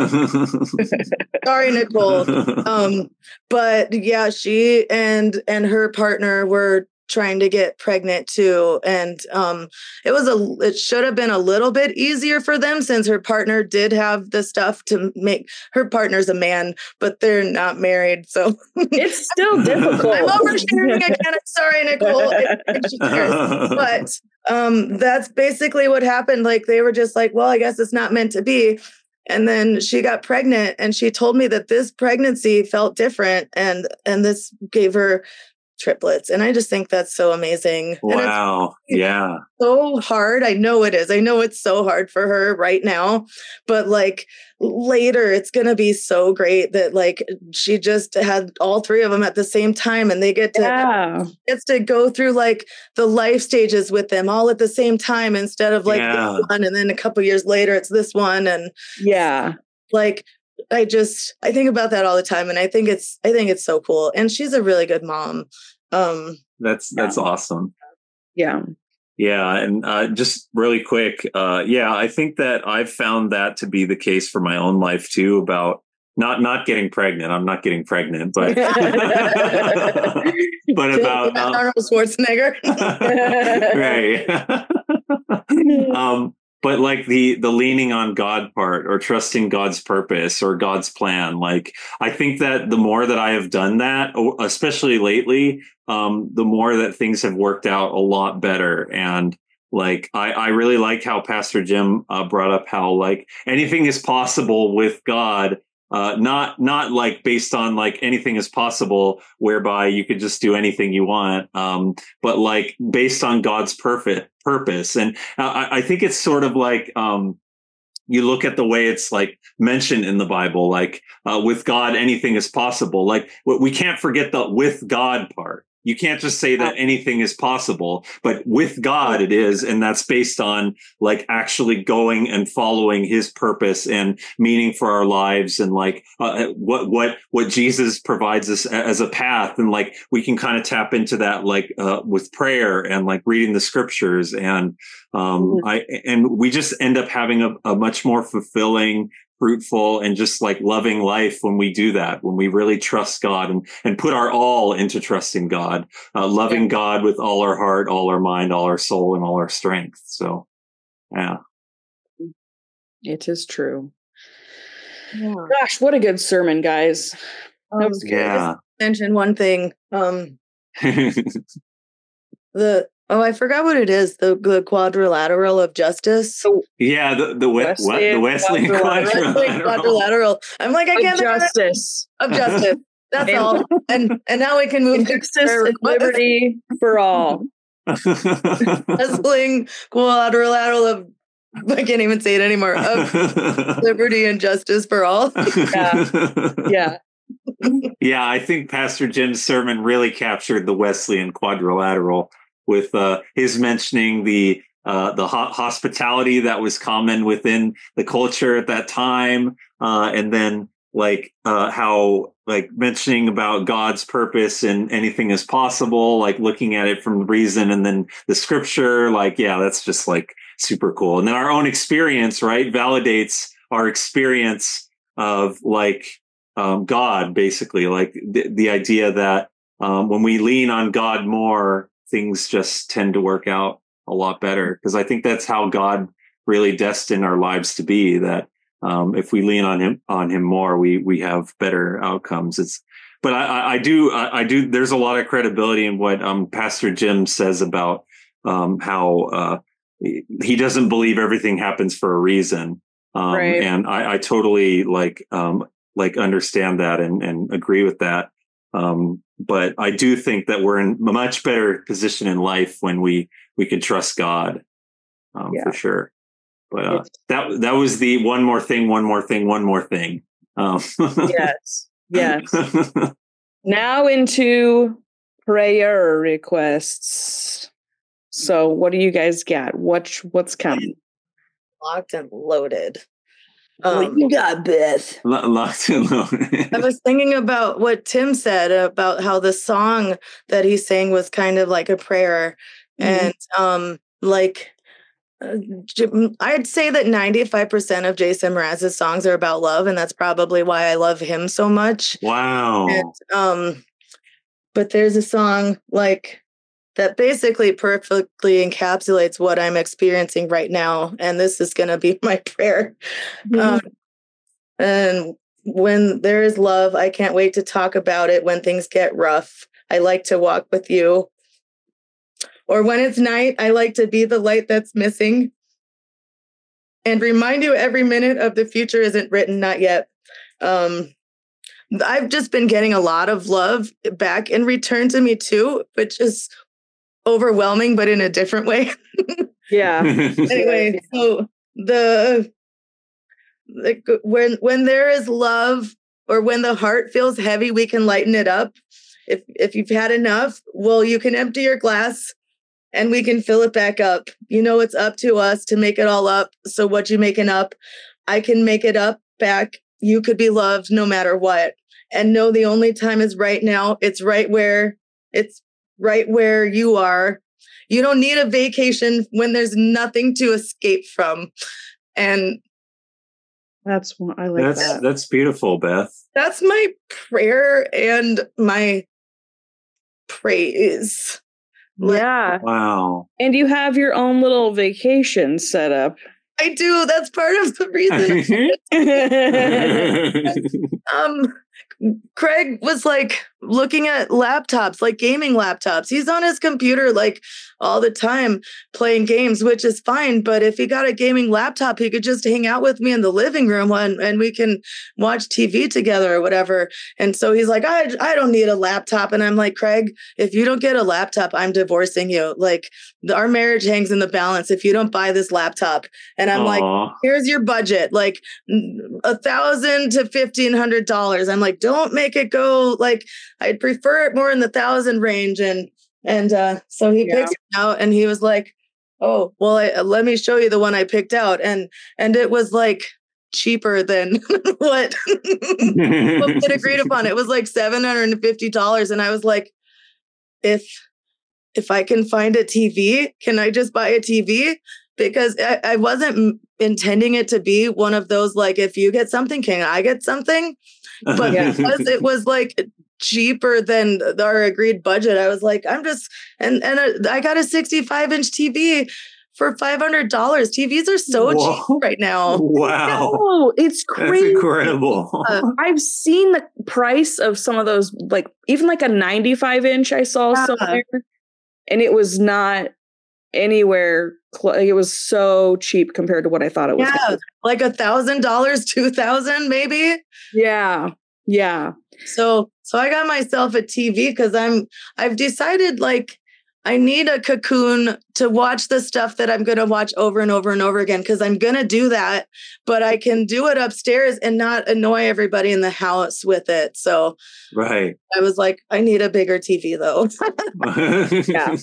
Sorry, Nicole. Um, but yeah, she and and her partner were trying to get pregnant too, and um it was a it should have been a little bit easier for them, since her partner did have the stuff to make. Her partner's a man, but they're not married, so it's still difficult. I'm oversharing again. I'm sorry, Nicole. It, it but um that's basically what happened. Like they were just like, well, I guess it's not meant to be. And then she got pregnant, and she told me that this pregnancy felt different, and and this gave her triplets. And I just think that's so amazing. Wow. Yeah. So hard. I know it is. I know it's so hard for her right now, but like later it's going to be so great that like she just had all three of them at the same time, and they get to yeah. gets to go through like the life stages with them all at the same time, instead of like yeah. this one, and then a couple years later it's this one. And yeah, like I just, I think about that all the time, and I think it's, I think it's so cool. And she's a really good mom. Um, that's, that's yeah. awesome. Yeah. Yeah. And uh, just really quick. Uh, yeah, I think that I've found that to be the case for my own life too, about not, not getting pregnant. I'm not getting pregnant, but, but about um, Arnold Schwarzenegger. Right. um, But like the the leaning on God part, or trusting God's purpose or God's plan, like I think that the more that I have done that, especially lately, um, the more that things have worked out a lot better. And like I, I really like how Pastor Jim uh, brought up how like anything is possible with God. Uh, not not like based on like anything is possible, whereby you could just do anything you want, um, but like based on God's perfect purpose. And I, I think it's sort of like um, you look at the way it's like mentioned in the Bible, like uh, with God, anything is possible. Like we can't forget the with God part. You can't just say that anything is possible, but with God it is. And that's based on like actually going and following his purpose and meaning for our lives. And like uh, what, what, what Jesus provides us as a path. And like, we can kind of tap into that, like uh, with prayer and like reading the scriptures. And um, I, and we just end up having a, a much more fulfilling, fruitful, and just like loving life when we do that, when we really trust God and, and put our all into trusting God, uh, loving yeah. God with all our heart, all our mind, all our soul, and all our strength. So, yeah. It is true. Yeah. Gosh, what a good sermon, guys. Um, That was good. Yeah. Mention one thing. Um, the oh, I forgot what it is. The the quadrilateral of justice. yeah, the the what the Wesleyan quadrilateral. Wesleyan quadrilateral. I'm like, I can't of justice of justice. That's and, all. And and now we can move to justice and liberty for all. Wesleyan quadrilateral of I can't even say it anymore. Of liberty and justice for all. Yeah. Yeah. Yeah, I think Pastor Jim's sermon really captured the Wesleyan quadrilateral with uh, his mentioning the uh, the ho- hospitality that was common within the culture at that time, uh, and then like uh, how like mentioning about God's purpose and anything is possible, like looking at it from the reason, and then the scripture. Like, yeah, that's just like super cool. And then our own experience, right, validates our experience of like. Um, God, basically, like the, the idea that um, when we lean on God more, things just tend to work out a lot better. Because I think that's how God really destined our lives to be. That um, if we lean on Him, on Him more, we we have better outcomes. It's, but I, I, I do, I, I do. There's a lot of credibility in what um, Pastor Jim says about um, how uh, he doesn't believe everything happens for a reason. Um, right. And I, I totally like. Um, like understand that and, and agree with that. Um, but I do think that we're in a much better position in life when we, we can trust God, um, yeah. for sure. But, uh, that, that was the one more thing, one more thing, one more thing. Um, yes. Yes. Now into prayer requests. So what do you guys got? What, what's coming? Locked and loaded. Um, what you got, Beth? Locked and loaded. I was thinking about what Tim said about how the song that he sang was kind of like a prayer. Mm-hmm. And um, like, uh, I'd say that ninety-five percent of Jason Mraz's songs are about love. And that's probably why I love him so much. Wow. And, um, but there's a song like that basically perfectly encapsulates what I'm experiencing right now. And this is going to be my prayer. Mm-hmm. Um, and when there is love, I can't wait to talk about it when things get rough. I like to walk with you. Or when it's night, I like to be the light that's missing. And remind you every minute of the future isn't written, not yet. Um, I've just been getting a lot of love back in return to me too, which is overwhelming, but in a different way. Yeah. Anyway, so the like when when there is love, or when the heart feels heavy, we can lighten it up. If if you've had enough, well, you can empty your glass and we can fill it back up. You know, it's up to us to make it all up. So what you making up, I can make it up back. You could be loved no matter what. And know the only time is right now. It's right where it's right where you are. You don't need a vacation when there's nothing to escape from. And that's what I like. That's that. That's beautiful, Beth. That's my prayer and my praise. Yeah. Wow. And you have your own little vacation set up. I do. That's part of the reason. um, Craig was like looking at laptops, like gaming laptops. He's on his computer like all the time playing games, which is fine. But if he got a gaming laptop, he could just hang out with me in the living room and, and we can watch T V together or whatever. And so he's like, I, I don't need a laptop. And I'm like, Craig, if you don't get a laptop, I'm divorcing you. Like the, our marriage hangs in the balance if you don't buy this laptop. And I'm Aww. like, here's your budget, like a thousand to fifteen hundred dollars. I'm like, don't make it go like I'd prefer it more in the thousand range. And and uh, so he Yeah. picks it out and he was like, oh, well, I, let me show you the one I picked out. And and it was like cheaper than what we had agreed upon. It was like seven hundred fifty dollars. And I was like, if if I can find a T V, can I just buy a T V? Because I, I wasn't intending it to be one of those, like, if you get something, can I get something? But Yeah. because it was like cheaper than our agreed budget, I was like, I'm just, and and uh, I got a sixty-five inch T V for five hundred dollars. T Vs are so Whoa. cheap right now. Wow. Oh, it's That's crazy. incredible. Uh, I've seen the price of some of those, like even like a ninety-five inch I saw Yeah. somewhere, and it was not anywhere. Cl- it was so cheap compared to what I thought it was. Yeah, gonna like a thousand dollars, two thousand maybe. be. Yeah, yeah, So so I got myself a T V because I'm I've decided like I need a cocoon to watch the stuff that I'm going to watch over and over and over again because I'm going to do that, but I can do it upstairs and not annoy everybody in the house with it. So Right. I was like, I need a bigger T V though. Yeah.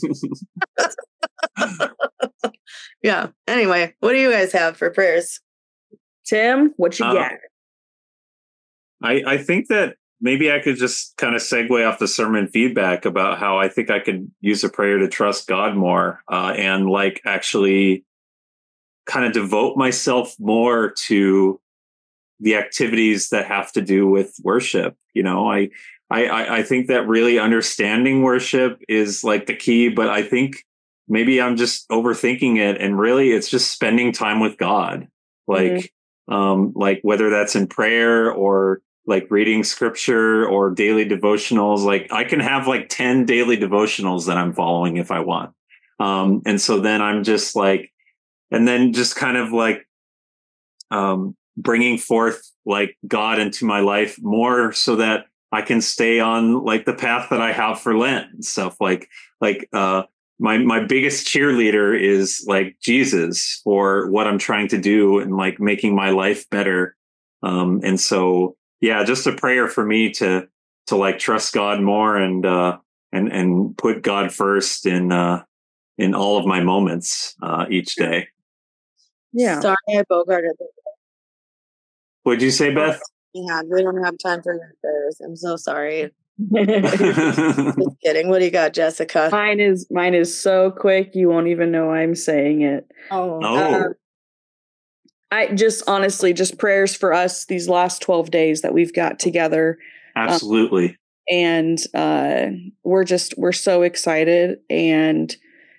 Yeah. Anyway, what do you guys have for prayers? Tim, what you Uh, got? I, I think that maybe I could just kind of segue off the sermon feedback about how I think I could use a prayer to trust God more uh, and like actually kind of devote myself more to the activities that have to do with worship. You know, I, I, I think that really understanding worship is like the key, but I think maybe I'm just overthinking it. And really it's just spending time with God. Like, mm-hmm. um, like whether that's in prayer or like reading scripture or daily devotionals, like I can have like ten daily devotionals that I'm following if I want. Um, and so then I'm just like, and then just kind of like, um, bringing forth like God into my life more so that I can stay on like the path that I have for Lent and stuff like, like, uh, my, my biggest cheerleader is like Jesus for what I'm trying to do and like making my life better. Um, and so, yeah, just a prayer for me to, to like trust God more and, uh, and, and put God first in, uh, in all of my moments, uh, each day. Yeah. Sorry, I bogarted it. What'd you say, Beth? Yeah, we don't have time for your prayers. I'm so sorry. Just kidding. What do you got, Jessica? Mine is mine is so quick you won't even know I'm saying it. Oh, Oh. Uh, I just honestly just prayers for us these last twelve days that we've got together. Absolutely. Um, and uh, we're just we're so excited and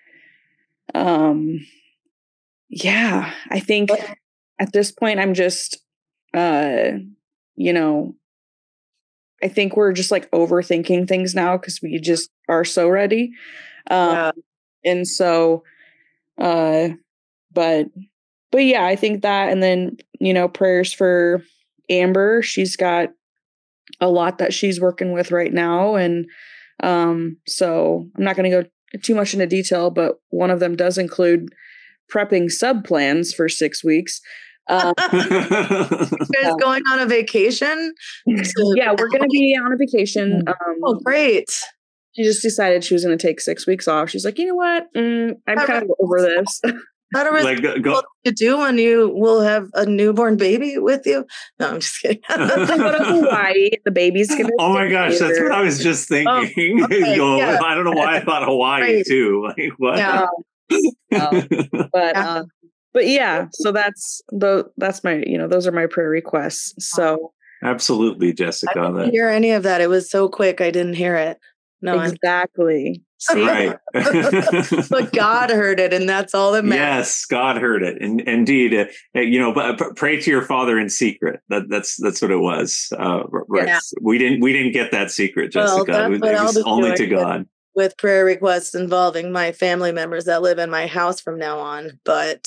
um yeah, I think at this point I'm just uh you know I think we're just like overthinking things now because we just are so ready. Um, yeah. And so, uh, but, but yeah, I think that, and then, you know, prayers for Amber. She's got a lot that she's working with right now. And, um, so I'm not going to go too much into detail, but one of them does include prepping sub plans for six weeks. Um, You guys going on a vacation? To- yeah, we're going to be on a vacation. Um, Oh, great. She just decided she was going to take six weeks off. She's like, you know what? Mm, I'm kind of over this. Not a really like, go, go. to do when you will have a newborn baby with you. No, I'm just kidding. Let's go to Hawaii. The baby's going to. Oh my gosh, that's what I was just thinking. Oh, okay, Go, yeah. I don't know why I thought Hawaii Right. too. Like what? Yeah. Um, but Yeah. uh, but yeah, so that's the that's my you know those are my prayer requests. So Absolutely, I Jessica. didn't That, hear any of that. It was so quick. I didn't hear it. No, I'm exactly. See? Right. But God heard it, and that's all that matters. Yes, God heard it. And indeed, uh, you know, but p- pray to your Father in secret. That, that's that's what it was. Uh, right. Yeah. We didn't we didn't get that secret, Well, Jessica. that's it was, what it I'll was be only doing to God. With prayer requests involving my family members that live in my house from now on. But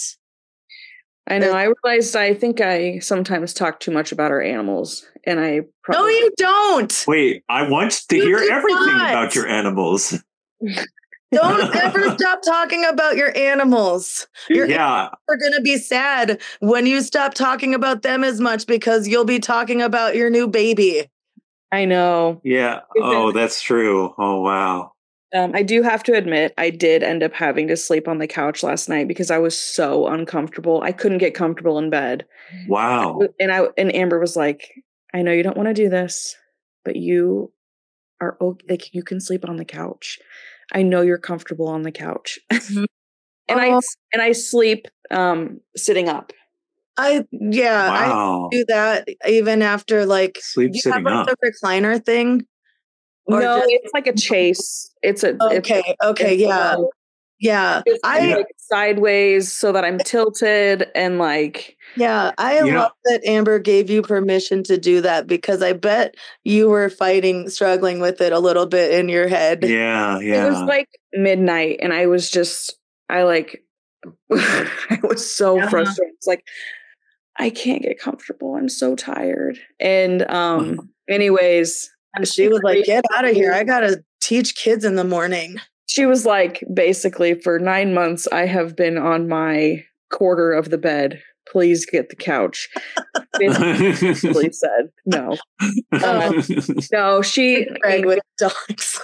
I know. I realized I think I sometimes talk too much about our animals, and I probably no, you don't. Wait, I want to You hear do everything not. about your animals. Don't ever stop talking about your animals. Your Yeah. animals are going to be sad when you stop talking about them as much because you'll be talking about your new baby. I know. Yeah. Oh, that's true. Oh, wow. Um, I do have to admit, I did end up having to sleep on the couch last night because I was so uncomfortable. I couldn't get comfortable in bed. Wow. And I and Amber was like, "I know you don't want to do this, but you are okay. Like you can sleep on the couch. I know you're comfortable on the couch." and I Oh. and I sleep um, sitting up. I yeah, Wow. I do that even after like Sleep do you have sitting like up. the recliner thing? Or No, just- it's like a chase. It's a it's- Okay, okay, it's yeah. a- Yeah. It's I like sideways so that I'm tilted and like yeah, I You know- love that Amber gave you permission to do that because I bet you were fighting, struggling with it a little bit in your head. Yeah. Yeah. it was like midnight and I was just I like I was so Yeah. frustrated. It's like I can't get comfortable. I'm so tired. And um anyways, And she was like, "Get out of here. I got to teach kids in the morning." she was like, basically for nine months I have been on my quarter of the bed. Please get the couch. Basically said no. Um, no, she Greg with dogs.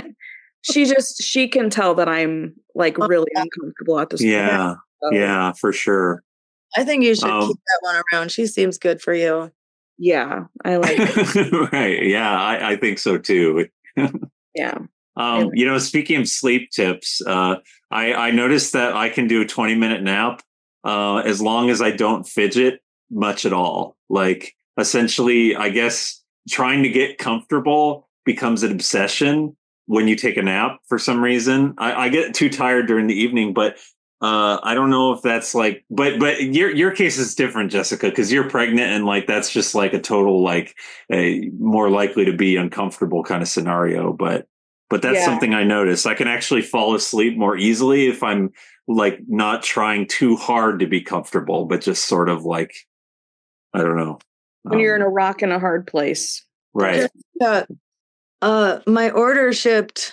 she just she can tell that I'm like really uncomfortable at this point. yeah. So, Yeah, for sure. I think you should Um, keep that one around. She seems good for you. yeah, I like Right. Yeah, I, I think so too. yeah. Um, you know, speaking of sleep tips, uh, I, I noticed that I can do a twenty minute nap uh, as long as I don't fidget much at all. Like, essentially, I guess trying to get comfortable becomes an obsession when you take a nap for some reason. I, I get too tired during the evening, but uh, I don't know if that's like, but but your your case is different, Jessica, because you're pregnant and like that's just like a total like a more likely to be uncomfortable kind of scenario. But But that's Yeah. something I noticed. I can actually fall asleep more easily if I'm like not trying too hard to be comfortable, but just sort of like, I don't know. When you're in Um, a rock and a hard place. right. Yeah. Uh, my order shipped.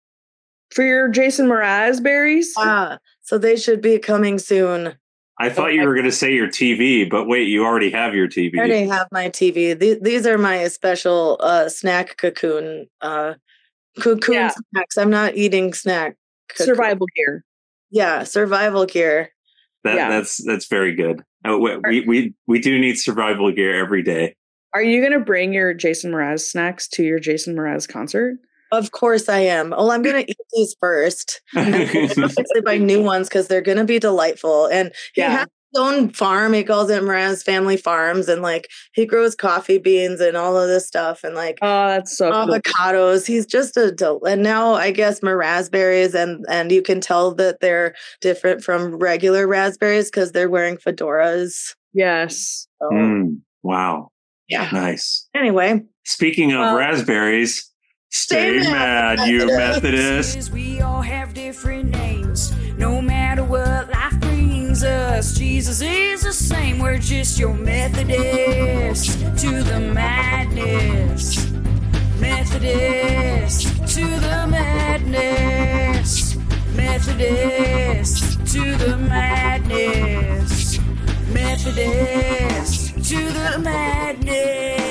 For your Jason Mraz berries? Ah, so they should be coming soon. I thought you were going to say your T V, but wait, you already have your T V. I already have my T V. These, these are my special uh, snack cocoon. Uh, cocoon Yeah. snacks. I'm not eating snack. cocoon. Survival gear. Yeah, survival gear. That, yeah. That's that's very good. Uh, we, we we we do need survival gear every day. Are you going to bring your Jason Mraz snacks to your Jason Mraz concert? Of course I am. Well, I'm going to eat these first. And then obviously buy new ones because they're going to be delightful. And he Yeah. has his own farm. He calls it Mraz Family Farms. And like he grows coffee beans and all of this stuff. And like Oh, that's so cool. avocados. He's just a del- and now I guess my raspberries and and you can tell that they're different from regular raspberries because they're wearing fedoras. Yes. So, Mm, wow. yeah. Nice. Anyway, Speaking of Well- raspberries, stay Stay mad, mad, you Methodists. Methodists. We all have different names. No matter what life brings us, Jesus is the same. We're just your Methodist to the madness. Methodist to the madness. Methodist to the madness. Methodist to the madness.